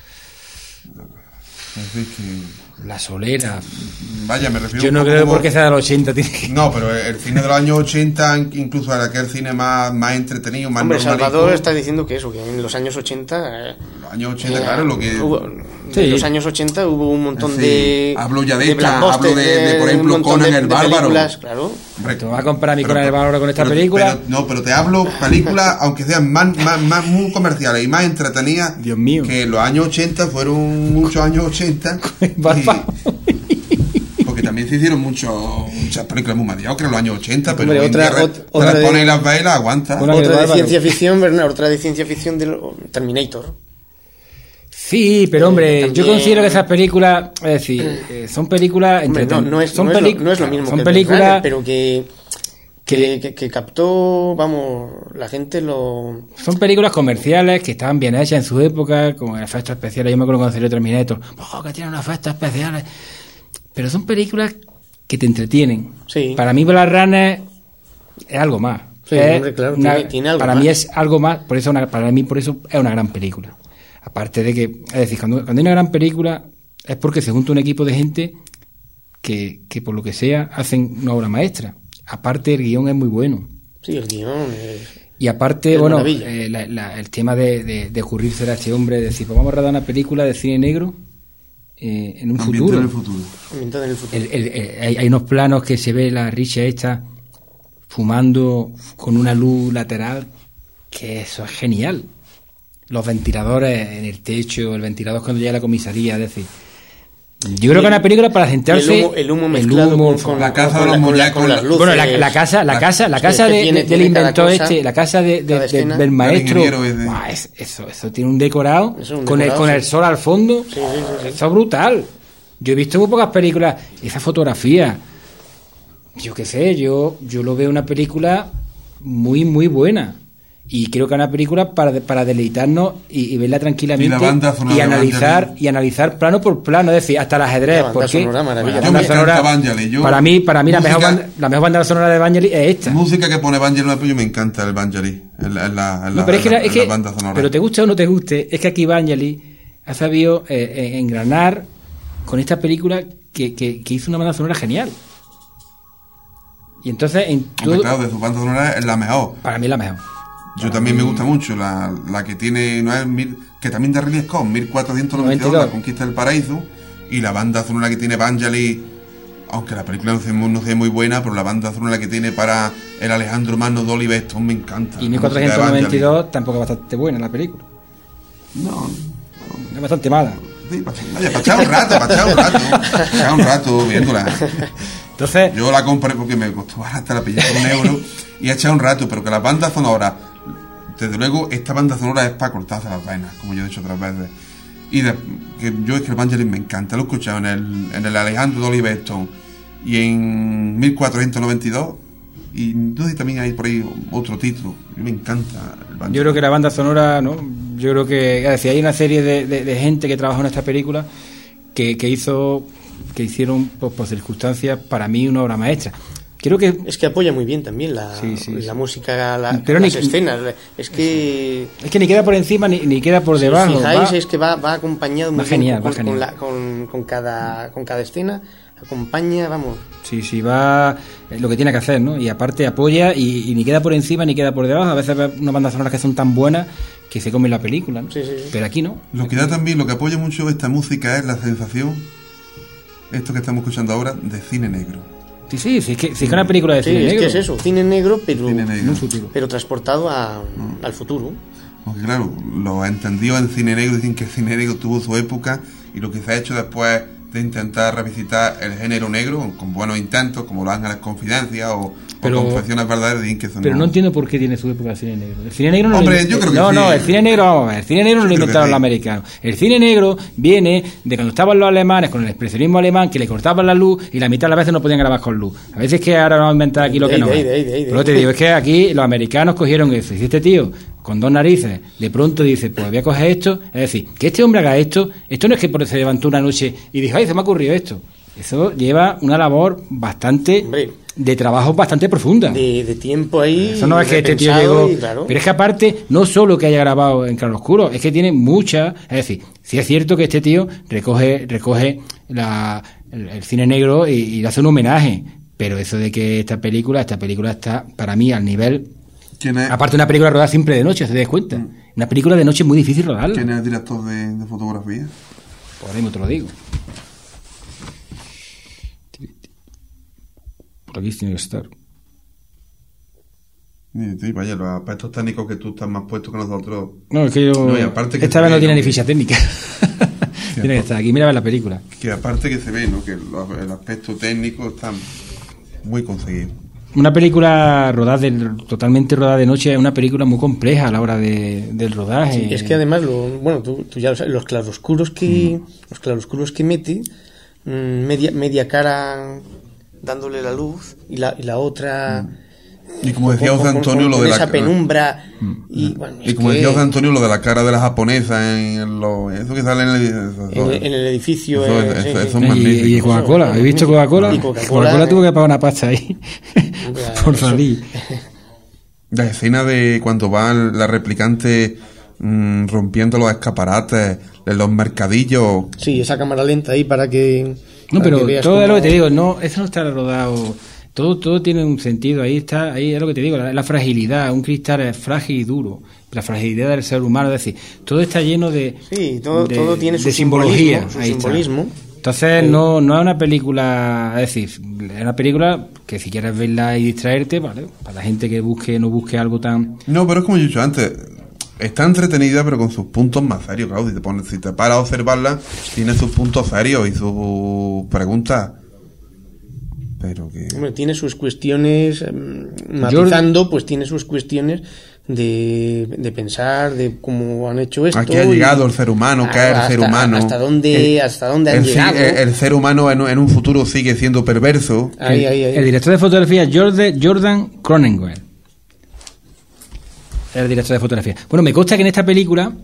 Es decir, que... La solera. Vaya, me refiero Yo un no poco creo como- porque sea de los ochenta. Tiene que... No, pero el cine de los años ochenta, incluso era aquel cine más, más entretenido, más Hombre, normalito. Salvador está diciendo que eso, que en los años ochenta... eh, años ochenta, claro, lo que... Hubo, Sí. En los años ochenta hubo un montón Sí. de... Hablo ya de de esta, blockbusters, hablo de- de, por ejemplo, un montón Conan de- el de Bárbaro. películas, claro. Hombre, ¿Te vas a comparar a mí pero- con el Bárbaro con esta pero- película? pero- no, pero te hablo películas, aunque sean más, más, más muy comerciales y más entretenidas. Dios mío. Que los años ochenta fueron muchos años ochenta. Bárbaro. y- porque también se hicieron muchos, muchas películas muy mediocres en los años ochenta, pero Hombre, hoy en otra- día re- ot- te otra las de- pones y las ves y las aguantas. Una- Otra de Bárbaro. ciencia ficción, Bernard, otra de ciencia ficción de lo- Terminator. Sí, pero hombre, Eh, yo también- considero que esas películas, es decir, eh, son películas Hombre, no, entreten- no, es, son no, es peli- lo, no es lo mismo son que Blade películas Runner, pero que, que, que, que captó, vamos, la gente lo... son películas comerciales que estaban bien hechas en su época, con efectos especiales. Yo me acuerdo cuando salió Terminator, oh, que tienen efectos especiales, pero son películas que te entretienen. Sí. Para mí Blade Runner es algo más. Sí, Es hombre, claro, una- tiene- tiene algo para más. mí es algo más, por eso una- para mí por eso es una gran película. Aparte de que, es decir, cuando, cuando hay una gran película es porque se junta un equipo de gente que, que por lo que sea hacen una obra maestra. Aparte el guión es muy bueno. Sí, el guión es... Y aparte, Es bueno, maravilla. eh, la- la- el tema de, de, de ocurrirse a este hombre, de decir, pues vamos a rodar una película de cine negro eh, en un Ambiente futuro. en el futuro. ambientada en el futuro. El- el- el- hay, hay unos planos que se ve la Richa esta fumando con una luz lateral, que eso es genial. Los ventiladores en el techo, el ventilador cuando llega a la comisaría, es decir, yo creo que es una película para centrarse el humo, el humo mezclado humo, con, con- la casa con de los con muñecos, con las la- luces. bueno, la, la casa, la la- casa, la es casa que de- tiene- del tiene cada inventor cosa, este, la casa de, de- cada de- escena. del maestro, ingeniero ese. Buah, es- eso, eso tiene un decorado, Eso es un con, el, decorado, con sí. el sol al fondo, Sí, sí, sí, sí. eso es brutal. Yo he visto muy pocas películas, esa fotografía, yo qué sé, yo, yo lo veo una película muy, muy buena. Y creo que es una película para, para deleitarnos y, y verla tranquilamente Y la banda sonora y de analizar Vangelis. y analizar plano por plano, es decir, hasta el ajedrez. La banda porque sonora, maravilla. la Yo banda me sonora- encanta Vangelis, yo- para mí, para mí la, música- mejor banda, la mejor banda sonora de Vangelis es esta. Música que pone Vangelis, no, yo me encanta el Vangelis en la, en la, en No, la- pero es que, en la- es en que- la banda sonora. pero te guste o no te guste, es que aquí Vangelis ha sabido eh, eh, engranar con esta película que, que, que hizo una banda sonora genial. Y entonces, en Hombre, todo, claro, de su banda sonora es la mejor. para mí es la mejor. Yo también me gusta mucho la, la que tiene, no es mil, que también de Ridley Scott, mil cuatrocientos noventa y dos, noventa y dos. La Conquista del Paraíso, y la banda sonora que tiene Vangelis, aunque la película no sea, muy- no sea muy buena, pero la banda sonora que tiene para el Alejandro Magno de Oliver Stone me encanta. Y La música de mil cuatrocientos noventa y dos Vangelis. tampoco es bastante buena la película. No, Es bastante mala. sí, para, vaya, para echar un rato, para echar un rato, para echar un rato viéndola. Entonces, Yo la compré porque me costó barata, la pillé por un euro y he echado un rato, pero que la banda sonora, desde luego, esta banda sonora es para cortarse las venas, como yo he dicho otras veces. Y de- que yo es que el Vangelis me encanta, lo he escuchado en el, en el Alejandro de Oliver Stone y en mil cuatrocientos noventa y dos, y no sé si también hay por ahí otro título. A mí me encanta el Vangelis. yo creo que la banda sonora, ¿no? Yo creo que, es decir, hay una serie de, de- de gente que trabajó en esta película que, que hizo, que hicieron por, por circunstancias, para mí, una obra maestra. Creo que Es que apoya muy bien también la, Sí, sí, la sí. música, la, Pero las ni- escenas. Es que... es que ni queda por encima ni, ni queda por Si os debajo. fijáis, va- es que va, va acompañado muy Va bien genial, con, va genial. con la- con- con cada, con cada escena. Acompaña, vamos. Sí, sí, va eh, lo que tiene que hacer, ¿no? Y aparte apoya y, y ni queda por encima ni queda por debajo. A veces ves unas bandas sonoras que son tan buenas que se comen la película, ¿no? Sí, sí, sí. Pero aquí no. Lo que da también, lo que apoya mucho esta música es la sensación, esto que estamos escuchando ahora, de cine negro. Sí, sí, sí, es que, sí, es que es una película de Sí, cine es negro. que es eso, cine negro, pero, Cine negro. En un futuro. pero transportado a, al futuro. Porque claro, los entendidos en cine negro dicen que el cine negro tuvo su época y lo que se ha hecho después de intentar revisitar el género negro con buenos intentos, como Los Ángeles Confidencia o, Pero- o Confesiones Verdaderas, dicen que eso Pero no entiendo por qué tiene su época el cine negro. El cine negro no Hombre, lo yo creo que No, sí. no, el cine negro, vamos a ver, el cine negro no lo Yo creo que inventaron sí. los americanos. El cine negro viene de cuando estaban los alemanes con el expresionismo alemán, que le cortaban la luz y la mitad de las veces no podían grabar con luz. A veces que ahora vamos a inventar aquí lo De que ahí, no de ahí, es. de ahí, de ahí, de Pero ahí. te digo, es que aquí los americanos cogieron eso. Y si este tío, con dos narices, de pronto dice, pues voy a coger esto, es decir, que este hombre haga esto, esto no es que por se levantó una noche y dijo, ay, se me ha ocurrido esto. Eso lleva una labor bastante, Hombre. de trabajo bastante profunda. De, de tiempo ahí. Eso no es que este tío repensado llegó. y claro. Pero es que aparte, no solo que haya grabado en claroscuro, es que tiene mucha. Es decir, sí es cierto que este tío recoge recoge la, el, el cine negro y, y le hace un homenaje. Pero eso de que esta película, esta película está para mí al nivel. ¿Quién es? Aparte, una película rodada siempre de noche, ¿se das cuenta? Una película de noche es muy difícil rodarla. ¿Quién es el director de, de fotografía? Por ahora mismo te lo digo. Por aquí tiene que estar. Sí, sí, vaya, los aspectos técnicos que tú estás más puesto que nosotros. No, es que yo. No, y aparte que esta se vez no ve, tiene ¿no? ni ficha técnica. Tiene que estar aquí. Mira a ver la película. Que aparte que se ve, ¿no? Que el, el aspecto técnico está muy conseguido. Una película rodada de, totalmente rodada de noche es una película muy compleja a la hora de, del rodaje. Sí, es que además, lo, bueno, tú, tú ya lo sabes, los claroscuros que, mm. los claroscuros que mete, mmm, media, media cara dándole la luz y la, y la otra... Mm. Y como decía José Antonio, lo de la esa penumbra. Y, bueno, y como que... decía José Antonio, lo de la cara de la japonesa en lo, eso que sale en el, eso, en, el, en el edificio. Eso, eh, eso, sí, eso sí. es magnífico. Y, y Coca-Cola, ¿habéis visto Coca-Cola? Coca-Cola, Coca-Cola eh. tuvo que pagar una pasta ahí por salir. La escena de cuando va la replicante mmm, rompiendo los escaparates en los mercadillos. Sí, esa cámara lenta ahí para que. No, para pero que veas todo cómo... lo que te digo, no, eso no está rodado. Todo, todo tiene un sentido, ahí está, ahí es lo que te digo, la, la fragilidad, un cristal es frágil y duro, la fragilidad del ser humano, es decir, todo está lleno de, sí, todo, de, todo tiene su de simbología, simbolismo, su ahí simbolismo. Está. Entonces sí. no, no es una película, es decir, es una película que si quieres verla y distraerte, vale, para la gente que busque, no busque algo tan... No, pero es como yo he dicho antes, está entretenida pero con sus puntos más serios, claro, si te pones, si te paras a observarla, tiene sus puntos serios y sus preguntas. Pero que... Hombre, tiene sus cuestiones, eh, matizando, pues tiene sus cuestiones de, de pensar, de cómo han hecho esto. ¿A qué ha llegado el ser humano? ¿Qué es el ser humano? Hasta dónde, el, hasta dónde han el, llegado. El, el ser humano en, en un futuro sigue siendo perverso. Ahí, ahí, ahí. El director de fotografía es Jordan, Jordan Cronenwell. El director de fotografía. Bueno, me consta que en esta película...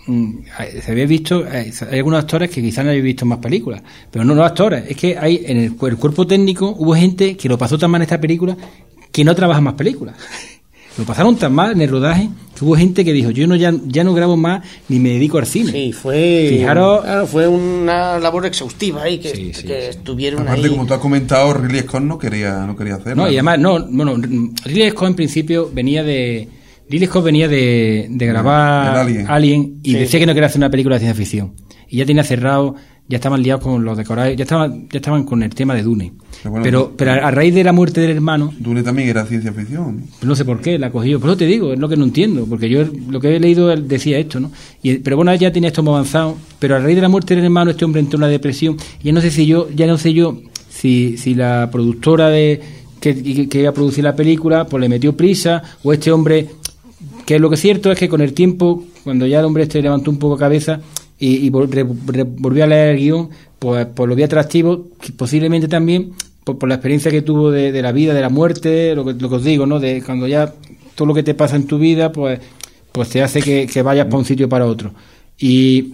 se había visto, hay algunos actores que quizás no habéis visto más películas, pero no los actores, es que hay en el, el cuerpo técnico hubo gente que lo pasó tan mal en esta película que no trabaja más películas. Lo pasaron tan mal en el rodaje que hubo gente que dijo, yo no ya, ya no grabo más ni me dedico al cine. Sí, fue Fijaros, claro, fue una labor exhaustiva ahí que, sí, sí, que sí. estuvieron Aparte, ahí. como tú has comentado, Ridley Scott no quería, no quería hacerlo. No, y además, no, bueno, Ridley Scott en principio venía de Ridley Scott venía de, de grabar Alien. Alien y Sí. decía que no quería hacer una película de ciencia ficción. Y ya tenía cerrado, ya estaban liados con los decorados, ya estaban, ya estaban con el tema de Dune. Pero bueno, pero, pero a, a raíz de la muerte del hermano, Dune también era ciencia ficción, ¿no? pues no sé por qué la cogió. Por eso te digo, es lo que no entiendo, porque yo lo que he leído él decía esto, ¿no? Y, pero bueno, él ya tenía esto muy avanzado, pero a raíz de la muerte del hermano este hombre entró en una depresión y ya no sé si yo, ya no sé yo si, si la productora de que, que, que iba a producir la película pues le metió prisa o este hombre, que lo que es cierto es que con el tiempo, cuando ya el hombre este levantó un poco cabeza y, y vol, re, re, volvió a leer el guión, pues, pues lo vi atractivo, posiblemente también por, por la experiencia que tuvo de, de la vida, de la muerte, lo que, lo que os digo, ¿no? De cuando ya todo lo que te pasa en tu vida, pues, pues te hace que, que vayas para un sitio para otro. Y,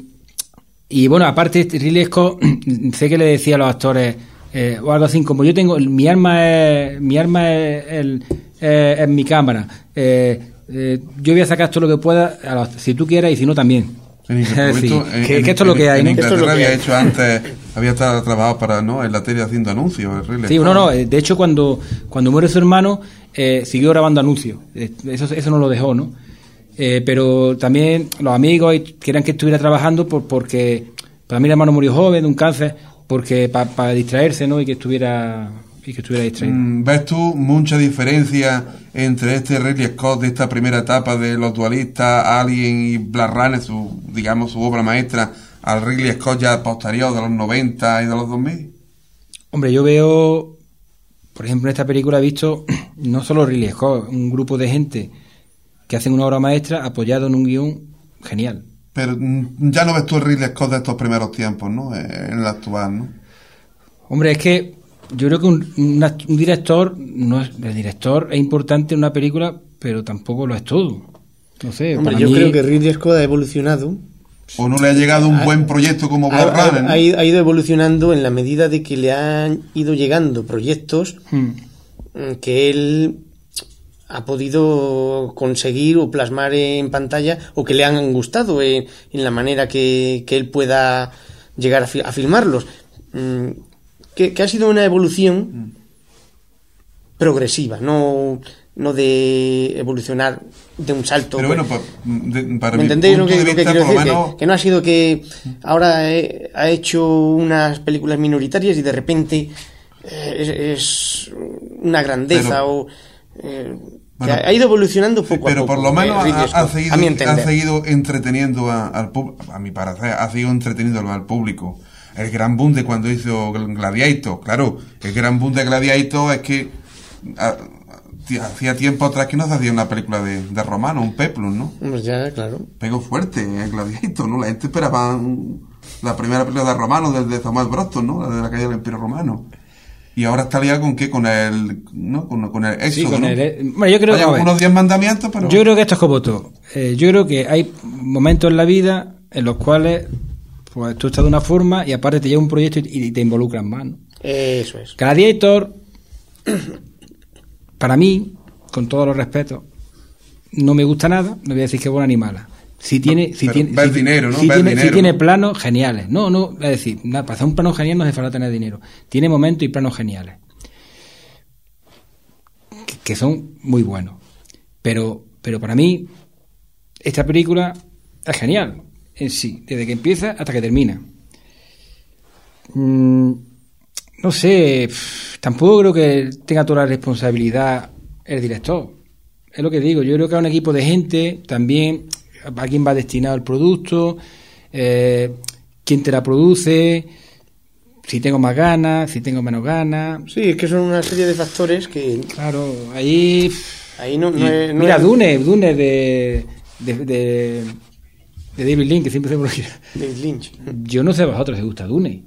y bueno, aparte, Ridley Scott, sé que le decía a los actores, eh, o algo así, como yo tengo, mi arma es, mi arma es, el, eh, es mi cámara, eh, eh, yo voy a sacar todo lo que pueda, a los, si tú quieras y si no también. En Es decir, en, que, en, que esto es lo que hay, en ¿no? Inglaterra Esto es lo que había hay. hecho antes, había estado trabajado para, ¿no? En la tele haciendo anuncios. El Ridley Sí, Scott. no, no, de hecho cuando, cuando muere su hermano eh, siguió grabando anuncios, eh, eso, eso no lo dejó, ¿no? Eh, pero también los amigos querían que estuviera trabajando por, porque para mí el hermano murió joven de un cáncer, porque para pa distraerse, ¿no? Y que estuviera y que estuviera distraído. ¿Ves tú mucha diferencia entre este Ridley Scott de esta primera etapa de Los Dualistas, Alien y Blade Runner, su, digamos, su obra maestra, al Ridley Scott ya posterior de los noventa y de los dos mil? Hombre, yo veo, por ejemplo, en esta película he visto no solo Ridley Scott, un grupo de gente que hacen una obra maestra apoyado en un guión genial. Pero mm, ya no ves tú el Ridley Scott de estos primeros tiempos, ¿no? Eh, En el actual, ¿no? Hombre, es que yo creo que un, una, un director, no es, el director es importante en una película, pero tampoco lo es todo. No sé, Hombre, para yo mí, creo que Ridley Scott ha evolucionado. ¿O no le ha llegado un Ha- buen proyecto como Ha, Blade ha- Runner? ¿no? ha ido- ha ido evolucionando en la medida de que le han ido llegando proyectos Hmm. mm, que él ha podido conseguir o plasmar en pantalla o que le han gustado en, en la manera que, que él pueda llegar a, fi- a filmarlos. Mm, que, que ha sido una evolución progresiva, no no de evolucionar de un salto. Pero bueno, pa- de- para ¿Me mi entendéis lo punto que, de lo que vista, quiero por lo decir? menos, Que, que no ha sido que ahora he- ha hecho unas películas minoritarias y de repente eh, es, es una grandeza Pero- o... eh, que Bueno, ha ido evolucionando poco pero a poco. por lo menos eh, Ridley ha, ha Scott, seguido, a mi ha entender. seguido entreteniendo a- al público, a mi parecer, ha seguido entreteniendo al público. El gran boom de cuando hizo Gladiator, claro, el gran boom de Gladiator es que a- a- hacía tiempo atrás que no se hacía una película de, de Romano, un peplum, ¿no? Pues ya, claro. Pegó fuerte el Gladiator, ¿no? La gente esperaba un- la primera película de Romano desde Thomas Broston, ¿no? La de la caída del Imperio Romano. Y ahora está liado con qué, con el, ¿no? Con, con el Sí, éxodo, con ¿no? el, bueno, yo creo Hay a ver, algunos diez mandamientos, pero... yo creo que esto es como todo. Eh, yo creo que hay momentos en la vida en los cuales pues tú estás de una forma y aparte te lleva un proyecto y, y te involucras más, ¿no? Eso es. Gladiator, para mí, con todos los respetos, no me gusta nada, no voy a decir que es buena ni mala. Si tiene, si pero tiene, ves si, dinero, ¿no? si Ves tiene, dinero, si tiene ¿no? planos geniales. No, no, es decir, nada, para hacer un plano genial no hace falta tener dinero. Tiene momentos y planos geniales. Que, que son muy buenos. Pero, pero para mí, esta película es genial en sí, desde que empieza hasta que termina. Mm, no sé, pff, tampoco creo que tenga toda la responsabilidad el director. Es lo que digo, yo creo que hay un equipo de gente, también a quién va destinado el producto, eh, quién te la produce, si tengo más ganas, si tengo menos ganas. Sí, es que son una serie de factores que Claro, ahí... pff, ahí no, no y- es... no mira, es- Dune, Dune de, de, de, de David Lynch, que siempre se me olvida. David Lynch. Yo no sé a vosotros si os gusta Dune.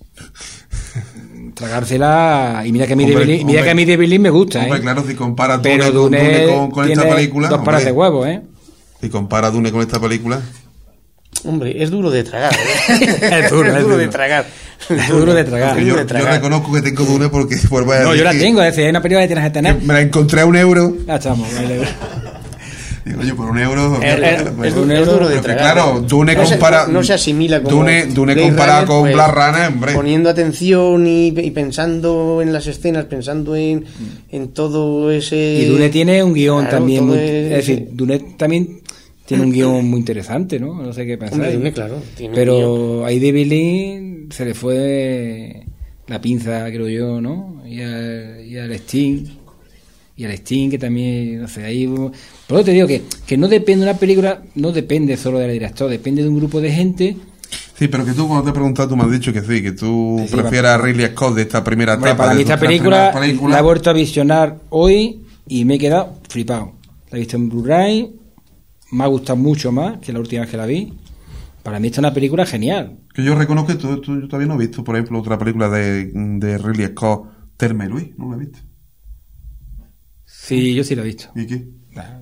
Tragársela, y mira que a mí Hombre, David Lynch, mira hombre, que a mí David Lynch me gusta, Hombre, ¿eh? claro, si compara Pero Dune con, Dune, Dune con, con tiene esta película... dos pares de hombre, huevos, ¿eh? si compara Dune con esta película... Hombre, es duro de tragar. ¿eh? Es duro, es duro. de tragar. Es duro de tragar. Es Yo, duro de yo tragar. reconozco que tengo Dune porque... vuelvo a No, decir yo la que- tengo, es decir, hay una película que tienes que que tener. me la encontré a un euro. Ya estamos, vale. Digo, oye, por un euro... Es- es- me- es du- un es euro, duro de pero que tragar. claro, Dune no compara... Se, no se asimila como... Dune, Dune Blade comparada Runner, con pues, Blade Runner, hombre. poniendo atención y, y pensando en las escenas, pensando en, en todo ese... Y Dune tiene un guión Claro, también todo muy, ese- es decir, Dune también tiene un guión muy interesante, ¿no? No sé qué Hombre, pensáis. Dune, claro, tiene un Pero ahí David Lynch se le fue la pinza, creo yo, ¿no? Y al, y al Sting. Y al Sting, que también, no sé, ahí... Por eso te digo que, que no depende de una película, no depende solo del director, depende de un grupo de gente. Sí, pero que tú cuando te he preguntado tú me has dicho que sí, que tú Sí, prefieras a Ridley Scott de esta primera Hombre, etapa. para de mí sus esta tres película primeras películas. la he vuelto a visionar hoy y me he quedado flipado. La he visto en Blu-ray, me ha gustado mucho más que la última vez que la vi. Para mí esta es una película genial. Que yo reconozco que tú, tú- yo todavía no he visto, por ejemplo, otra película de, de Ridley Scott, Thelma y Luis, ¿no la he visto? Sí, yo sí la he visto. ¿Y qué? La-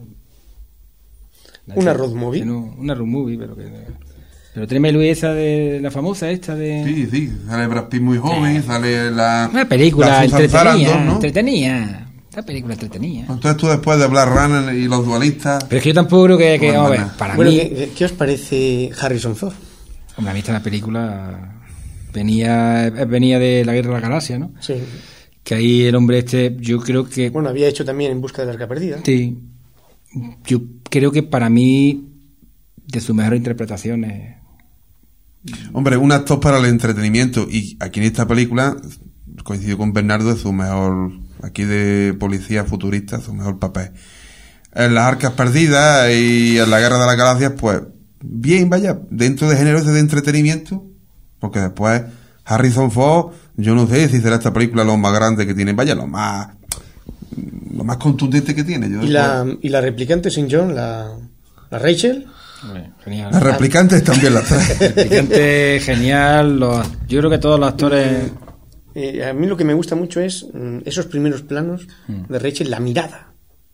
la- ¿Una que- road movie? que no, una road movie, pero que... Pero Thelma y Luis, esa de la famosa, esta de... Sí, sí, sale Brad Pitt muy joven, sale la... Una película la Susan entretenida, Sarandon, ¿no? entretenida. Una película entretenida. Entonces tú después de Blade Runner y los dualistas... Pero es que yo tampoco creo que... que Bueno, vamos a ver, nada. para Bueno, mí... ¿qué, qué os parece Harrison Ford? Hombre, a mí esta la película venía venía de la Guerra de la Galaxia, ¿no? Sí. Que ahí el hombre este, yo creo que... Bueno, había hecho también En busca de la arca perdida. Sí, yo creo que para mí, de sus mejores interpretaciones... Hombre, un actor para el entretenimiento. Y aquí en esta película, coincido con Bernardo, es su mejor, aquí de policía futurista, su mejor papel. En Las Arcas Perdidas y en La Guerra de las Galaxias, pues, bien, vaya, dentro de género ese de entretenimiento, porque después Harrison Ford, yo no sé si será esta película lo más grande que tiene, vaya, lo más, lo más contundente que tiene. Yo Y la, y la replicante Saint John, la, la Rachel. Hombre, genial. Las replicantes también las trae. Picante, genial, los, yo creo que todos los actores... Eh, a mí lo que me gusta mucho es mm, esos primeros planos de Rachel, la mirada.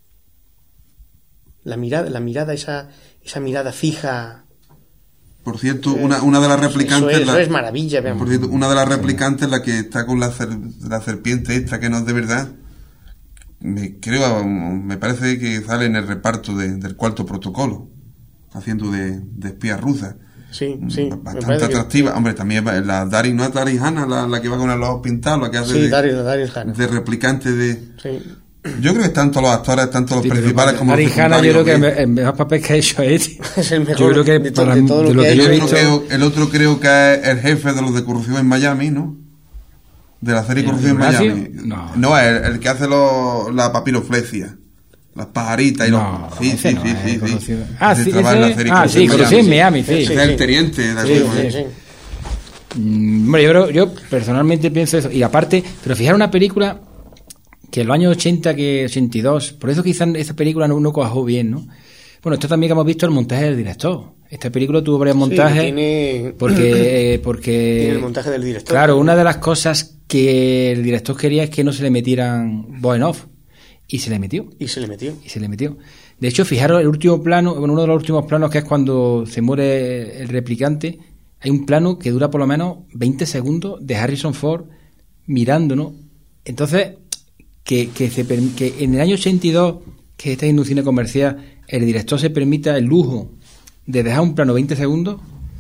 La mirada, la mirada, esa, esa mirada fija. Por cierto, una, una de las replicantes... Eso es, la- eso es maravilla. veamos. Por cierto, una de las replicantes, la que está con la, cer- la serpiente esta, que no es de verdad, me creo, me parece que sale en el reparto de- del cuarto protocolo, haciendo de, de espía rusa. Sí, sí. me Bastante parece que- atractiva. Hombre, también va- la Darin, no es Darin Hannah, la, la que va con los ojos pintados, la que hace Sí, de, Daryl, Daryl Hannah. de replicante de... Sí. Yo creo que están todos los actores, tanto los Sí, pero principales como los Marijana, secundarios. yo creo que bien. el mejor papel que ha hecho es este. Es el mejor Yo creo que de to- para de mí, todo lo de lo que que ha yo he El otro, visto... creo, el otro creo que es el jefe de los de Corrupción en Miami, ¿no? De la serie ¿El Corrupción en Horacio? Miami. No. No, el, el que hace los, la papiroflexia. Las pajaritas y No, los... Sí, ese sí, no sí, es sí, sí. Corrupción. Ah, Ese sí, trabaja en la ese- serie ah, sí, Corrupción en Miami, sí. Ese es el teniente. De Sí, acuerdo, sí, ¿eh? sí. Mm, Hombre, yo, creo- yo personalmente pienso eso. Y aparte, pero fijar una película que en los años ochenta, que ochenta y dos, por eso quizás esa película no, no cuajó bien, ¿no? Bueno, esto también que hemos visto el montaje del director. Esta película tuvo varios montajes. tiene- Porque, porque. Tiene el montaje del director. Claro, una de las cosas que el director quería es que no se le metieran voz en off. Y se le metió. Y se le metió. Y se le metió. De hecho, fijaros el último plano, bueno, uno de los últimos planos, que es cuando se muere el replicante, hay un plano que dura por lo menos veinte segundos de Harrison Ford mirándonos. Entonces, que, que, se, perm- que en el año ochenta y dos, que está en un cine comercial, el director se permita el lujo de dejar un plano veinte segundos.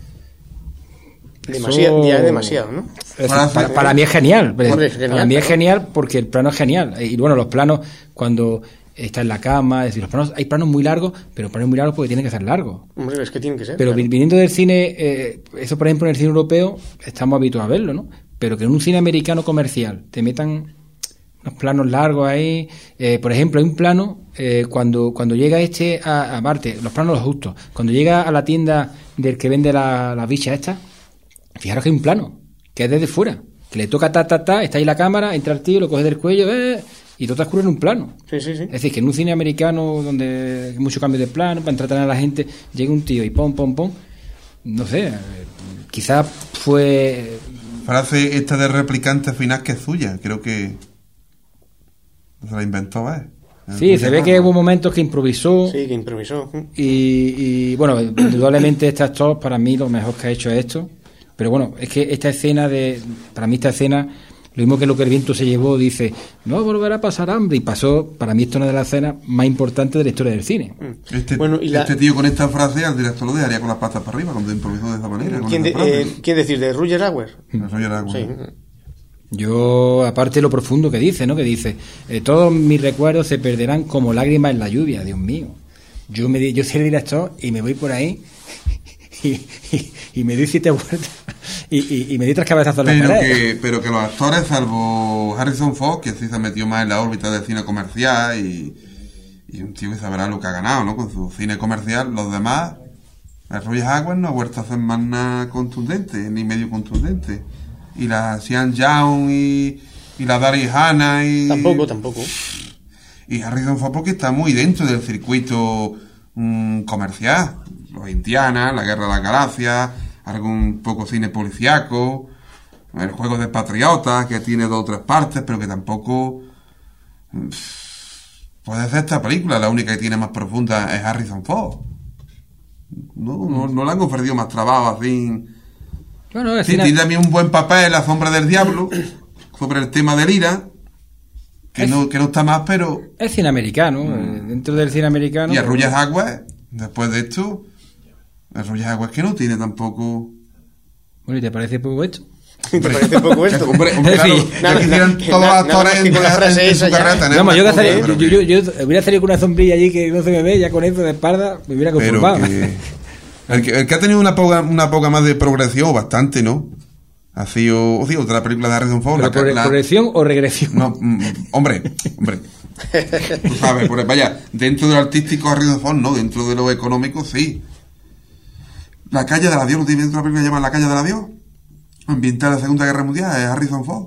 Demasiado, eso- ya es demasiado, ¿no? es- Para- para, para mí es genial. pero- Hombre, es genial, para mí es claro. genial porque el plano es genial. Y bueno, los planos, cuando está en la cama, es decir, los planos, hay planos muy largos, pero planos muy largos porque tienen que ser largos. Hombre, es que tiene que ser. Pero claro. vi- viniendo del cine, eh, eso por ejemplo en el cine europeo estamos habituados a verlo, ¿no? Pero que en un cine americano comercial te metan unos planos largos ahí, eh, por ejemplo, hay un plano eh, cuando cuando llega este a, a Marte, los planos los justos, cuando llega a la tienda del que vende la- las bichas estas, fijaros que hay un plano, que es desde fuera, que le toca ta ta ta, está ahí la cámara, entra el tío, lo coge del cuello, eh, y todo transcurre en un plano. Sí, sí, sí. Es decir, que en un cine americano donde hay mucho cambio de plano, para entretener a la gente, llega un tío y pom, pom, pom. No sé, eh, quizás fue... Frase esta de replicante final que es suya. Creo que se la inventó, ¿eh? Sí, se ve que hubo momentos que improvisó Sí, que improvisó. y, y, bueno, indudablemente este actor para mí lo mejor que ha hecho es esto. Pero bueno, es que esta escena de... Para mí esta escena... Lo mismo que lo que el viento se llevó, dice, no volverá a pasar hambre. Y pasó, para mí, esto es una de las escenas más importantes de la historia del cine. Este, Bueno, y la- este tío con esta frase al director lo dejaría con las patas para arriba cuando improvisó de esa manera. con ¿Quién, esa de- frase. eh, ¿Quién decir? ¿De Roger Hauer? Eso ya era como- Sí. Yo, aparte lo profundo que dice, ¿no? Que dice, eh, todos mis recuerdos se perderán como lágrimas en la lluvia, Dios mío. Yo me di- yo soy el director y me voy por ahí y, y, y me doy siete vueltas y, y, y me di tres cabezazos en la Pero pared. que, pero que los actores, salvo Harrison Ford, que sí se metió más en la órbita del cine comercial y, y un tío que sabrá lo que ha ganado, ¿no? Con su cine comercial, los demás, el Roger Hauer no ha vuelto a hacer más nada contundente, ni medio contundente. Y la Sean Young y, y la Daryl Hannah y... Tampoco, tampoco. Y Harrison Ford porque está muy dentro del circuito mm, comercial. Los Indiana, la Guerra de las Galaxias, algún poco cine policiaco, el Juego de Patriotas, que tiene dos o tres partes, pero que tampoco mm, puede ser esta película. La única que tiene más profunda es Harrison Ford. No, no, no le han ofrecido más trabajo así. Bueno, al Sí, final- tiene también un buen papel, La Sombra del Diablo, sobre el tema del ira, que no, que no está más, pero... es cine americano, eh, dentro del cine americano. Y a pues, Roger Hauer, después de esto, el Roger Hauer que no tiene tampoco... Bueno, ¿y te parece poco esto? ¿Te parece poco esto? Hombre, hombre, En claro, fin. ya Nada, quisieran nada, todos los nada más actores que en, con la frase en- en esa su ya. carrera tener No, más yo, cosas, gastaría- pero yo, que- yo, yo hubiera salido con una sombrilla allí que no se me ve, ya con eso de espalda me hubiera pero conformado. que- el, que, el que ha tenido una poca, una poca más de progresión, bastante, ¿no? Ha sido, o sea, otra película de Harrison Ford. ¿Pero la que- progre- la- progresión o regresión? No, mm, hombre, hombre. Tú sabes, por, vaya, dentro de lo artístico Harrison Ford, no, dentro de lo económico, sí. La calle del adiós, ¿no tiene otra película que se llama La calle del adiós? Ambientada en la Segunda Guerra Mundial, es Harrison Ford.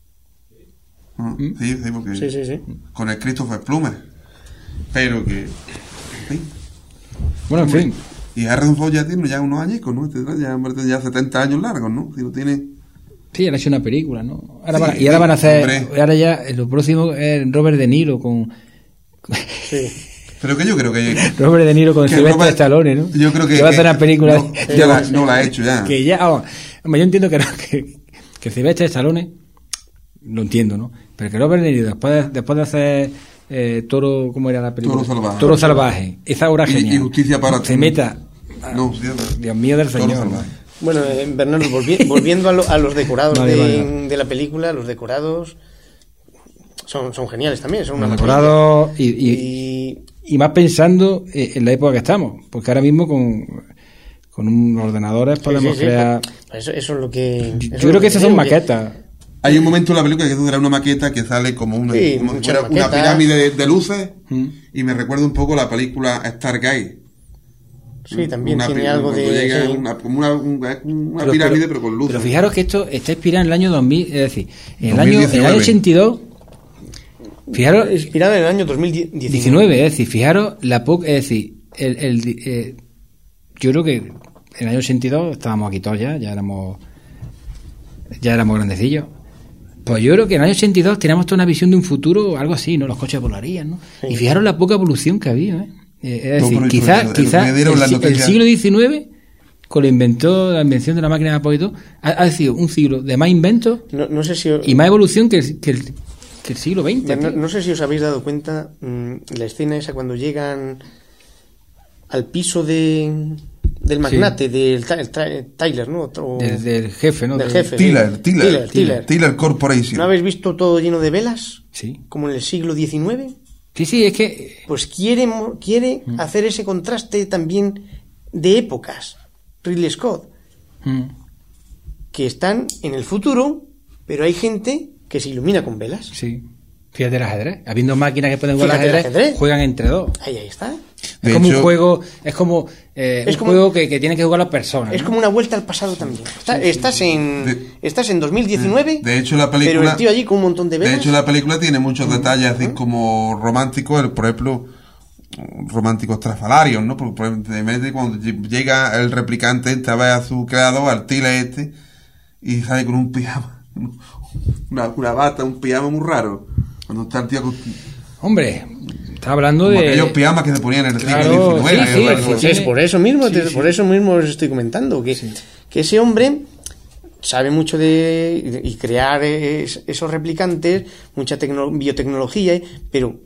Ah, Sí, sí, porque... Sí, sí, sí. Con el Christopher Plummer. Pero que... sí. Bueno, en fin. Y Harrison Ford ya tiene ya unos añicos, ¿no? Este Ya, hombre, ya setenta años largos, ¿no? Si lo tiene... Sí, han hecho una película, ¿no? Ahora Sí, van, y ahora van a hacer... hombre. Ahora ya, eh, lo próximo es Robert De Niro con... Sí. Pero que yo creo que... Robert De Niro con que Sylvester Robert- Stallone, ¿no? Yo creo que... va a hacer que- una película... No, ya la, no la ha hecho ya. Que ya... oh, hombre, yo entiendo que, no, que, que Sylvester Stallone... Lo entiendo, ¿no? Pero que Robert De Niro, después de, después de hacer... Eh, Toro... ¿Cómo era la película? Toro Salvaje. Toro Salvaje. Esa obra Y- genial. y Justicia para Se ti. meta... No, sí, no. Dios mío del Toro Señor. Salvaje. Bueno, eh, Bernardo, volvi- volviendo a, lo- a los decorados Vale, de, vale, vale. de la película, los decorados... son, son geniales también, son una decorados y, y, y... y más pensando en la época que estamos, porque ahora mismo con, con un ordenadores podemos sí, sí, sí, crear... pues eso, eso es lo que... Yo creo que, que esas son maquetas. Que... Hay un momento en la película que era una maqueta que sale como una, sí, como fuera una pirámide de, de luces mm. y me recuerda un poco la película Stargate. Sí, también una, tiene algo de... Llega sí. una, como una, una, una pero, pirámide pero, pero con luces. Pero fijaros que esto está inspirado en el año dos mil, es decir, en el año, en el año ochenta y dos... Fijaros, inspirado en el año dos mil diecinueve, es decir, fijaros la poca, es decir, el, el, eh, yo creo que en el año ochenta y dos estábamos aquí todos ya, ya éramos ya éramos grandecillos. Pues yo creo que en el año ochenta y dos teníamos toda una visión de un futuro, algo así, ¿no? Los coches volarían, ¿no? Sí. Y fijaros la poca evolución que había, ¿eh? Eh, es decir, no, quizás quizá el, el siglo diecinueve, con la, inventó, la invención de la máquina de vapor y todo, ha, ha sido un siglo de más inventos no, no sé si, y más evolución que el, que el el siglo veinte. No, no sé si os habéis dado cuenta mmm, la escena esa cuando llegan al piso de del magnate, sí. del el, Tyler, ¿no? O, del, del jefe, ¿no? Del jefe. Tiller, Tiller, Tiller, Tiller, Tiller Corporation. ¿No habéis visto todo lleno de velas? Sí. Como en el siglo diecinueve. Sí, sí, es que... Pues quiere, quiere mm. hacer ese contraste también de épocas. Ridley Scott. Mm. Que están en el futuro, pero hay gente... que se ilumina con velas. Sí. Fíjate el ajedrez. Habiendo máquinas que pueden jugar al ajedrez, ajedrez, juegan entre dos. Ahí, ahí está. Es de como hecho, un juego, es como eh, es un como, juego que, que tiene que jugar las personas. Es, ¿no?, como una vuelta al pasado también. Está, sí, estás sí, en de, estás en dos mil diecinueve. De hecho la película, pero el tío allí con un montón de velas. De hecho la película tiene muchos uh-huh. detalles así uh-huh. como románticos, por ejemplo, románticos trafalarios, ¿no? Porque por ejemplo, cuando llega el replicante este a ver a su creador, al Tile este, y sale con un pijama. Una, una bata, un pijama muy raro. Cuando está el tío con... Hombre, está hablando como de aquellos pijamas que se ponían en el claro, siglo diecinueve. Sí, sí, pues pues es por eso mismo, sí, te, sí. por eso mismo os estoy comentando que, sí. que ese hombre sabe mucho de y crear es, esos replicantes, mucha tecno, biotecnología, pero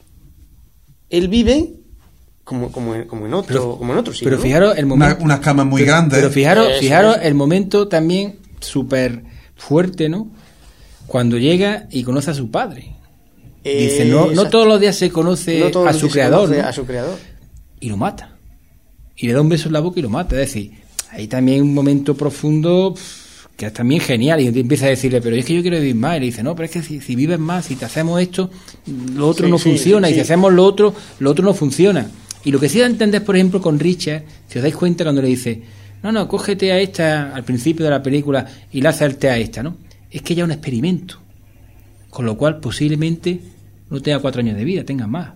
él vive como como en, como en otro, pero, como en otro siglo. Pero fijaros el momento, Una, unas camas muy pero, grandes. Pero fijaros, eso, fijaros eso. el momento también súper fuerte, ¿no? Cuando llega y conoce a su padre. Eh, Dice, no, no todos los días se conoce no a su creador, conoce ¿no? a su creador. Y lo mata. Y le da un beso en la boca y lo mata. Es decir, hay también un momento profundo que es también genial. Y empieza a decirle, pero es que yo quiero vivir más. Y le dice, no, pero es que si, si vives más, si te hacemos esto, lo otro sí, no sí, funciona. Sí, sí. Y si hacemos lo otro, lo otro no funciona. Y lo que sí da a entender, por ejemplo, con Richard, si os dais cuenta cuando le dice, no, no, cógete a esta al principio de la película y lázate a esta, ¿no? Es que ya es un experimento. Con lo cual, posiblemente no tenga cuatro años de vida, tenga más.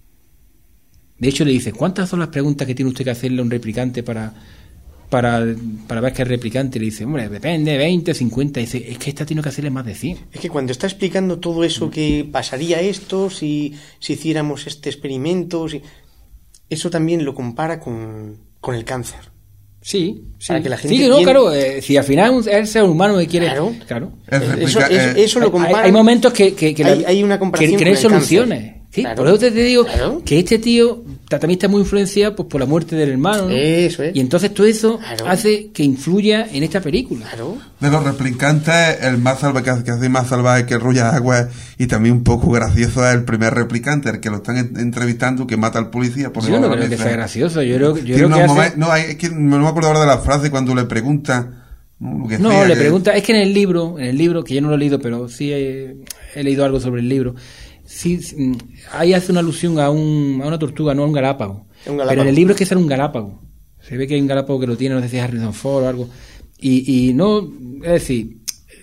De hecho, le dice, ¿cuántas son las preguntas que tiene usted que hacerle a un replicante para, para, para ver que es replicante? Y le dice, hombre, depende, veinte, cincuenta. Y dice, es que esta tiene que hacerle más de cien. Es que cuando está explicando todo eso, que pasaría esto si, si hiciéramos este experimento, si... eso también lo compara con, con el cáncer. Sí, sí. Para que la gente sí, no, claro, eh, si al final es el ser humano que quiere... Claro, claro. Eso, eso, eso lo compara... Hay, hay momentos que, que, que, hay, la, hay una comparación que, que no hay soluciones. Sí, claro, por eso te digo claro. que este tío también está muy influenciado pues, por la muerte del hermano, ¿no? Eso es. Y entonces todo eso claro. hace que influya en esta película. Claro. De los replicantes, el más salvaje, que hace más salvaje que Rulla Agua, y también un poco gracioso es el primer replicante, el que lo están entrevistando, que mata al policía. Por yo no creo que sea gracioso. Yo creo, yo creo que hace... momentos, no, hay, es que no me acuerdo ahora de la frase cuando le pregunta. No, lo que no sea, le que... pregunta, es que en el libro, en el libro, que yo no lo he leído, pero sí he, he leído algo sobre el libro. Sí, ahí hace una alusión a, un, a una tortuga, no a un galápago. un galápago. Pero en el libro es que sale un galápago. Se ve que hay un galápago que lo tiene, no sé si es Harrison Ford o algo. Y, y no, es decir,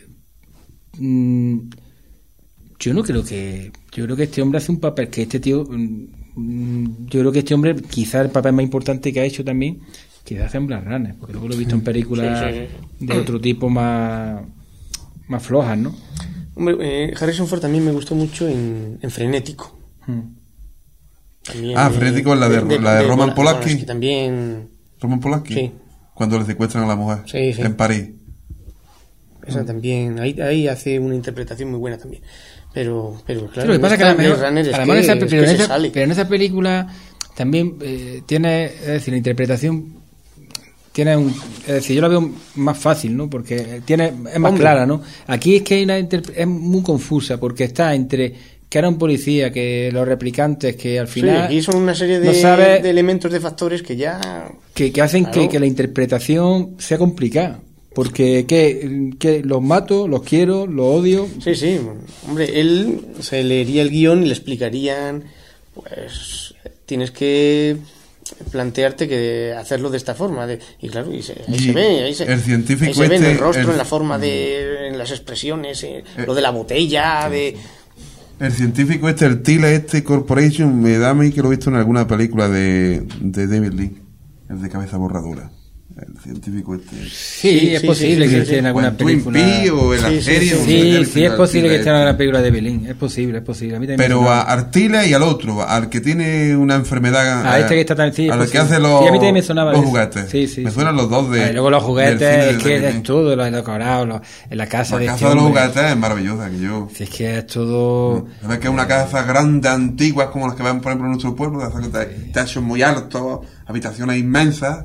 mmm, yo no creo que. Yo creo que este hombre hace un papel, que este tío. Mmm, yo creo que este hombre, quizás el papel más importante que ha hecho también, quizás hace en Blade Runner, porque luego lo he visto en películas sí, sí, sí. de otro tipo más, más flojas, ¿no? Hombre, eh, Harrison Ford también me gustó mucho en, en Frenético. Hmm. También, ah, Frenético es la de, de, de, la de, de Roman Polanski. También... ¿Roman Polanski? Sí. Cuando le secuestran a la mujer sí, sí. en París. Esa hmm. también, ahí, ahí hace una interpretación muy buena también. Pero, pero claro, sí, lo que pasa es que a lo mejor, es a que, esa, es pero, que en esa, sale. pero en esa película también eh, tiene, es decir, la interpretación tiene un, es decir, yo la veo más fácil, ¿no? Porque tiene es más Hombre. clara, ¿no? Aquí es que hay una interp- es muy confusa porque está entre que era un policía, que los replicantes, que al Sí, final aquí son una serie de, no sabe- de elementos, de factores que ya... que, que hacen Claro. que, que la interpretación sea complicada. Porque que, que los mato, los quiero, los odio. Sí, sí, hombre, él se leería el guión y le explicarían, pues tienes que plantearte que hacerlo de esta forma, de, y claro, y se, ahí Y se ve, ahí se, el científico ahí se ve en este, el rostro, el- en la forma de, en las expresiones, eh, lo de la botella, de... El científico este, el Tila este Corporation, me da a mí que lo he visto en alguna película de, de David Lee, el de cabeza borradura. El científico este. Sí, Sí, es sí, posible sí, que sí, esté en sí. alguna O en Twin película. Peaks o en la Sí, sí, serie. sí. donde Sí, el sí, es Tila posible que esté en este. alguna película de Belín. Es posible, es posible. A mí también me Pero sonaba. a Artila y al otro, al que tiene una enfermedad. A eh, este que está tan- sí, es al que posible. hace los, Sí, a mí también me sonaba los eso. juguetes. Sí, sí, me sí. suenan los dos de. Ah, y luego los del juguetes, cine es de que David es todo, lo decorado, lo- en la casa La de casa este de los hombre. juguetes es maravillosa. Que yo. Si es que es todo. ¿Sabes que es una casa grande, antigua, como las que ven, por ejemplo, en nuestro pueblo? De hacer te- techos muy altos, habitaciones inmensas.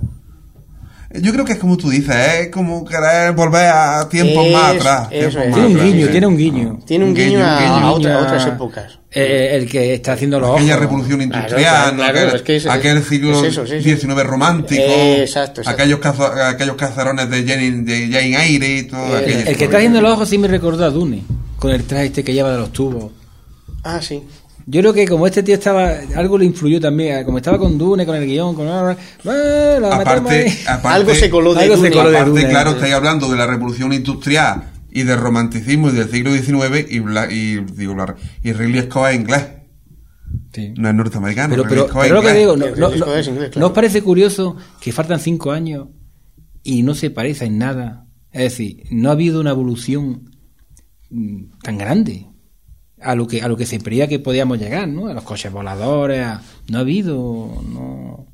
Yo creo que es como tú dices, es como querer volver a tiempos Es- más atrás. eso tiempos es. más Tiene un atrás, guiño, sí. tiene un guiño. Tiene un Un guiño, guiño, a, un guiño. a otra- a Guiño otras a- épocas. Eh, el que está haciendo los ojos. Aquella revolución industrial, Claro, ¿no? claro, aquel, es que es- aquel siglo es eso, sí, sí. diecinueve romántico, Eh, exacto, exacto. aquellos caza- aquellos cazarones de Jane, de Jane Eyre y todo Eh, aquello. El, el que está haciendo los ojos sí me recordó a Dune, con el traje este que lleva de los tubos. Ah, sí. Yo creo que como este tío estaba, algo le influyó también, como estaba con Dune, con el guión, con... Ah, la metemos Aparte, ahí. aparte, Algo se coló de Algo se Dune. coló de aparte, Dune. claro, estáis hablando de la revolución industrial y del romanticismo y del siglo diecinueve y, Bla- y digo, la- y Ridley Scott es inglés, Sí. no es norteamericano. Pero, Ridley pero, Scott pero lo es que inglés. digo, no, El no, disco no- es inglés, claro. ¿no os parece curioso que faltan cinco años y no se parece en nada? Es decir, no ha habido una evolución mm, tan grande a lo que a lo que se creía que podíamos llegar, ¿no? A los coches voladores, a- no ha habido, no.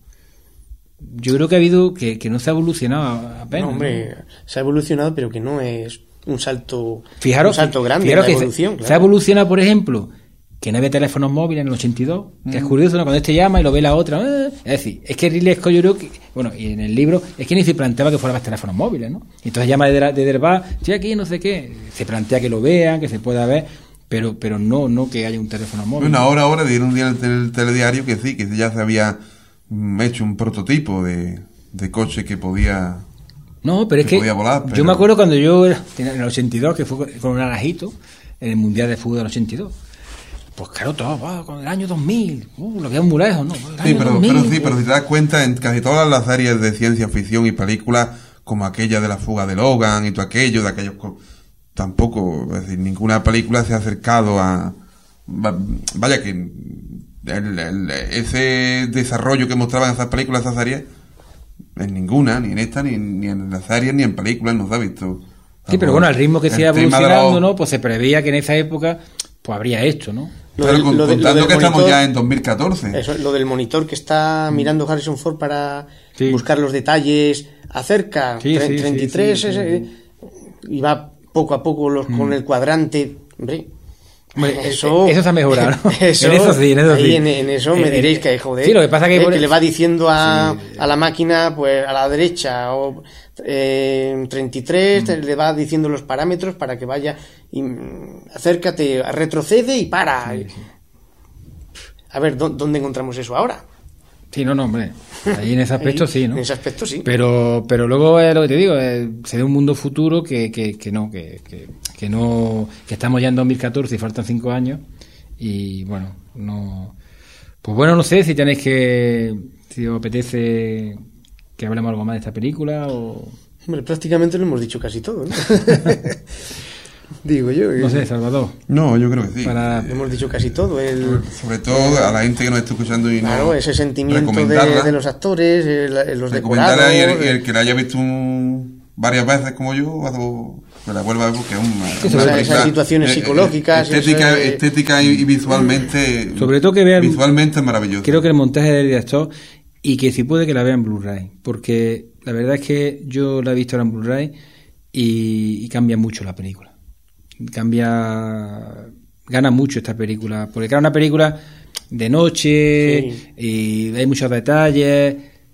Yo creo que ha habido que, que no se ha evolucionado apenas. No, hombre, se ha evolucionado, pero que no es un salto, Fijaros, un salto grande fijaros en la que se- evolución. se, claro. ha evolucionado, por ejemplo, que no había teléfonos móviles en el ochenta y dos, que es curioso, ¿no? Cuando este llama y lo ve la otra, eh, es decir, es que Ridley Scott, yo creo que, bueno, y en el libro, es que ni se planteaba que fueran más teléfonos móviles, ¿no? Y entonces llama de, de Derbaz, estoy aquí, no sé qué, se plantea que lo vean, que se pueda ver, pero pero no no que haya un teléfono móvil. Bueno, ahora, ahora dieron un día en el, tel- telediario que sí, que ya se había mm, hecho un prototipo de, de coche que podía... No, pero es que que podía volar, yo pero- me acuerdo cuando yo era- tenía en el ochenta y dos, que fue con- con un Naranjito, en el Mundial de Fútbol del ochenta y dos. Pues claro, todo, va, con el año dos mil, uh, lo veían muy lejos, ¿no? El Sí, año pero, dos mil, pero sí, uh. pero si te das cuenta, en casi todas las series de ciencia ficción y películas, como aquella de la fuga de Logan y todo aquello, de aquellos... co- Tampoco, es decir, ninguna película se ha acercado a... va- Vaya que el- el- ese desarrollo que mostraban esas películas, esas series, en ninguna, ni en esta, ni, ni en las series, ni en películas, no se ha visto. Sí, pero bueno, al ritmo que se El iba tema de evolucionando, los- ¿no? Pues se preveía que en esa época pues habría esto, ¿no? Lo Claro, del- con- lo de- lo contando del que estamos monitor- ya en dos mil catorce. Eso, lo del monitor que está mirando Harrison Ford para Sí. buscar los detalles, acerca, Sí, tre- sí, sí, treinta y tres, sí, sí, ese, y va poco a poco los, con el cuadrante. Hombre, Hombre, eso, eso se ha mejorado, ¿no? eso, En eso sí, en eso ahí sí. En, en eso me Eh, diréis eh, que, joder, sí, lo que pasa que eh, por- que le va diciendo a, a la máquina, pues a la derecha, o eh, treinta y tres, te- le va diciendo los parámetros para que vaya, y, mm, acércate, retrocede y para. A ver, ¿dó- ¿dónde encontramos eso ahora? Sí, no, no, hombre. Ahí en ese aspecto Ahí, sí, ¿no? En ese aspecto sí. Pero, pero luego es lo que te digo, eh, se ve un mundo futuro que, que, que no, que, que, que no, que estamos ya en dos mil catorce y faltan cinco años y bueno, no, pues bueno, no sé si tenéis que, si os apetece que hablemos algo más de esta película o, Hombre, prácticamente lo hemos dicho casi todo, ¿no? Digo yo. no sé, Salvador, No, yo creo que sí. para, Lo hemos dicho casi todo. El, Sobre todo a la gente que nos está escuchando y no. claro, ese sentimiento de, recomendarla. de los actores, el- los decorados. Recomendarla y el, y el que la haya visto un- varias veces como yo, o que la vuelva a ver porque es una, Sí, una sobre esas película, situaciones eh, eh, psicológicas, estética, eso, eh, estética y, y visualmente. Sobre todo que vean- Visualmente es maravilloso. creo que el montaje del director y que si puede que la vea en Blu-ray, porque la verdad es que yo la he visto ahora en Blu-ray y, y cambia mucho la película. Cambia, gana mucho esta película, porque claro, una película de noche Sí. y hay muchos detalles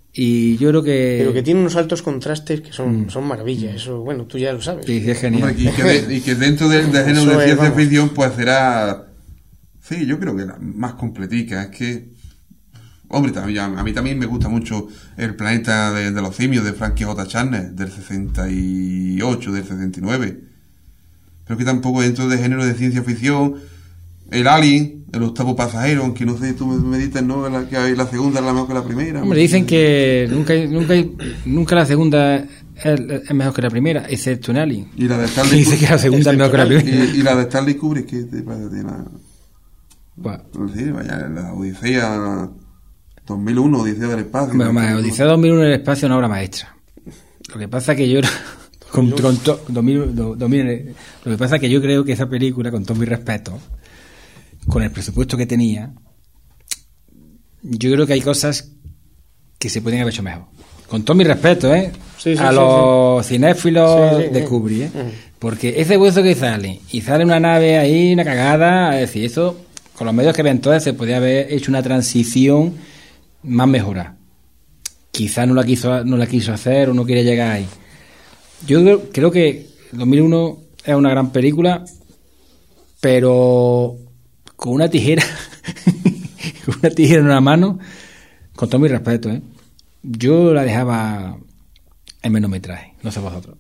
Y yo creo que... Pero que tiene unos altos contrastes que son, Mm. son maravillas. Eso, bueno, tú ya lo sabes. Sí, sí, es genial. Hombre, y, que de- y que dentro del de género Eso de es, ciencia vamos. ficción, pues será. Sí, yo creo que la más completica. Es que. Hombre, también, a mí también me gusta mucho El planeta de, de los simios de Frankie J. Chandler, del sesenta y ocho, del sesenta y nueve. Pero que tampoco dentro de género de ciencia ficción. El Alien, el octavo pasajero, aunque no sé, tú me, me dices, ¿no? La, que la segunda es la mejor que la primera. Hombre, dicen que nunca, nunca, nunca la segunda es, es mejor que la primera, excepto en Alien. Y la de Stanley Dice que la segunda es mejor que la primera. Y, y la de Stanley Kubrick, que te parece de la. Bueno, Sí, vaya, la Odisea dos mil uno, Odisea del espacio. Bueno, más, Odisea dos mil uno en el espacio es una obra maestra. Lo que pasa es que yo con, con to- dos mil, do- dos mil, lo que pasa es que yo creo que esa película, con todo mi respeto, con el presupuesto que tenía, yo creo que hay cosas que se pueden haber hecho mejor. Con todo mi respeto, ¿eh? Sí, sí, a sí, los cinéfilos Sí, sí, de sí. Kubrick, ¿eh? Ujú. Porque ese hueso que sale, y sale una nave ahí, una cagada, es decir, eso, con los medios que ven entonces, se podía haber hecho una transición más mejorada. Quizás no la quiso, no la quiso hacer o no quiere llegar ahí. Yo creo, creo que dos mil uno es una gran película, pero con una tijera, con una tijera en una mano, con todo mi respeto, ¿eh? Yo la dejaba en menometraje, no sé vosotros.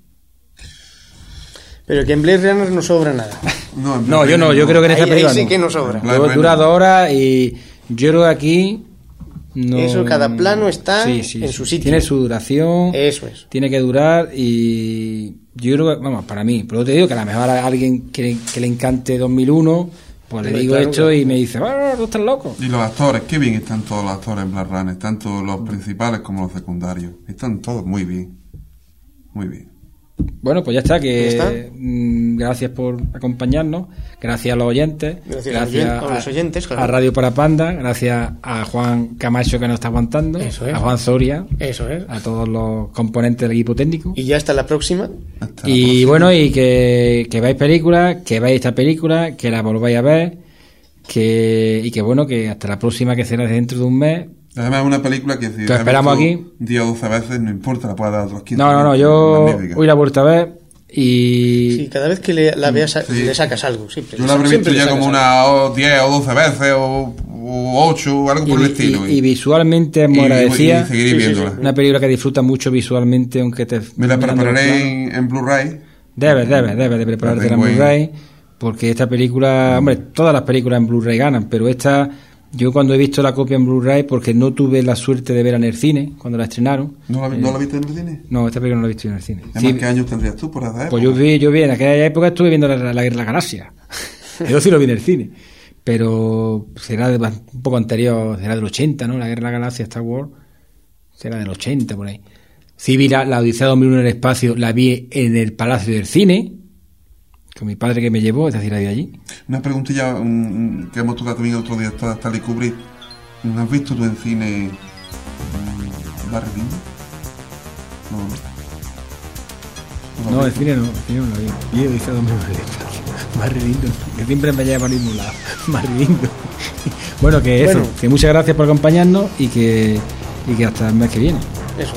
Pero que en Blade Runner no sobra nada. No, en No, yo no, yo creo que en esta Ahí- ahí película sí no. que no sobra. Blade Dura- Runner. Dura dos horas y yo creo que aquí no... Eso, cada plano está Sí, sí, en sí. su sitio. Tiene su duración, Eso es. tiene que durar y yo creo que, vamos, para mí, pero te digo que a lo mejor a alguien que, que le encante dos mil uno, pues le Hombre, digo claro, esto claro. y me dice, ¡ah, tú estás loco! Y los actores, qué bien están todos los actores en Blade Runner, tanto los principales como los secundarios. Están todos muy bien. Muy bien. Bueno, pues ya está, que Ya está. mm, gracias por acompañarnos, gracias a los oyentes, Gracias a los oyen- a los oyentes, claro. a Radio Parapanda, gracias a Juan Camacho que nos está aguantando, Eso es. a Juan Soria, Eso es. a todos los componentes del equipo técnico. Y ya hasta la próxima. Hasta la Y próxima. bueno, y que, que veáis películas, que veáis esta película, que la volváis a ver, que y que bueno, que hasta la próxima, que será dentro de un mes. Además es una película que si Te la has esperamos visto aquí. diez o doce veces, no importa, la puedes dar otros quince. No, no, no, yo Magnífica. hoy la he vuelto a ver y... Sí, cada vez que le, la veas, Sí. le sacas algo. Siempre, Yo la habré siempre visto le ya sacas como algo. unas diez o doce veces, o, o ocho, o algo por y, el estilo. y- y visualmente es muy y- agradecida. y seguiré Sí, sí, viéndola. sí. Una película que disfruta mucho visualmente, aunque te... Me la mirando los planos. prepararé en, en Blu-ray. Debes, debes, debes de prepararte la tengo ahí. Blu-ray, porque esta película, hombre, todas las películas en Blu-ray ganan, pero esta, yo cuando he visto la copia en Blu-ray, porque no tuve la suerte de verla en el cine, cuando la estrenaron. ¿No la, eh, ¿no la viste en el cine? No, esta película no la he visto en el cine. Además, Sí, ¿qué años tendrías tú por esa pues yo época? vi, yo vi, en aquella época estuve viendo la, la, la Guerra de la Galaxia. Yo sí lo vi en el cine. Pero será de, un poco anterior, será del ochenta, ¿no? La Guerra de la Galaxia, Star Wars, será del ochenta, por ahí. Sí vi la, la Odisea dos mil uno en el espacio, la vi en el Palacio del Cine, con mi padre que me llevó, es decir, la vi allí. Una preguntilla um, que hemos tocado también a otro director, Stanley Kubrick. ¿Has visto tú en cine um, Barry Lyndon? No, no. No, el cine no, el cine no lo vi. Vi Odisea dos mil uno en el espacio. Barry Lyndon, que siempre me lleva para ningún lado. Barry Lyndon. Bueno, que eso, Bueno. que muchas gracias por acompañarnos y que, y que hasta el mes que viene. Eso.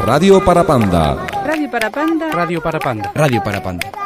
Radio para Panda. Radio para Panda. Radio para Panda. Radio para Panda.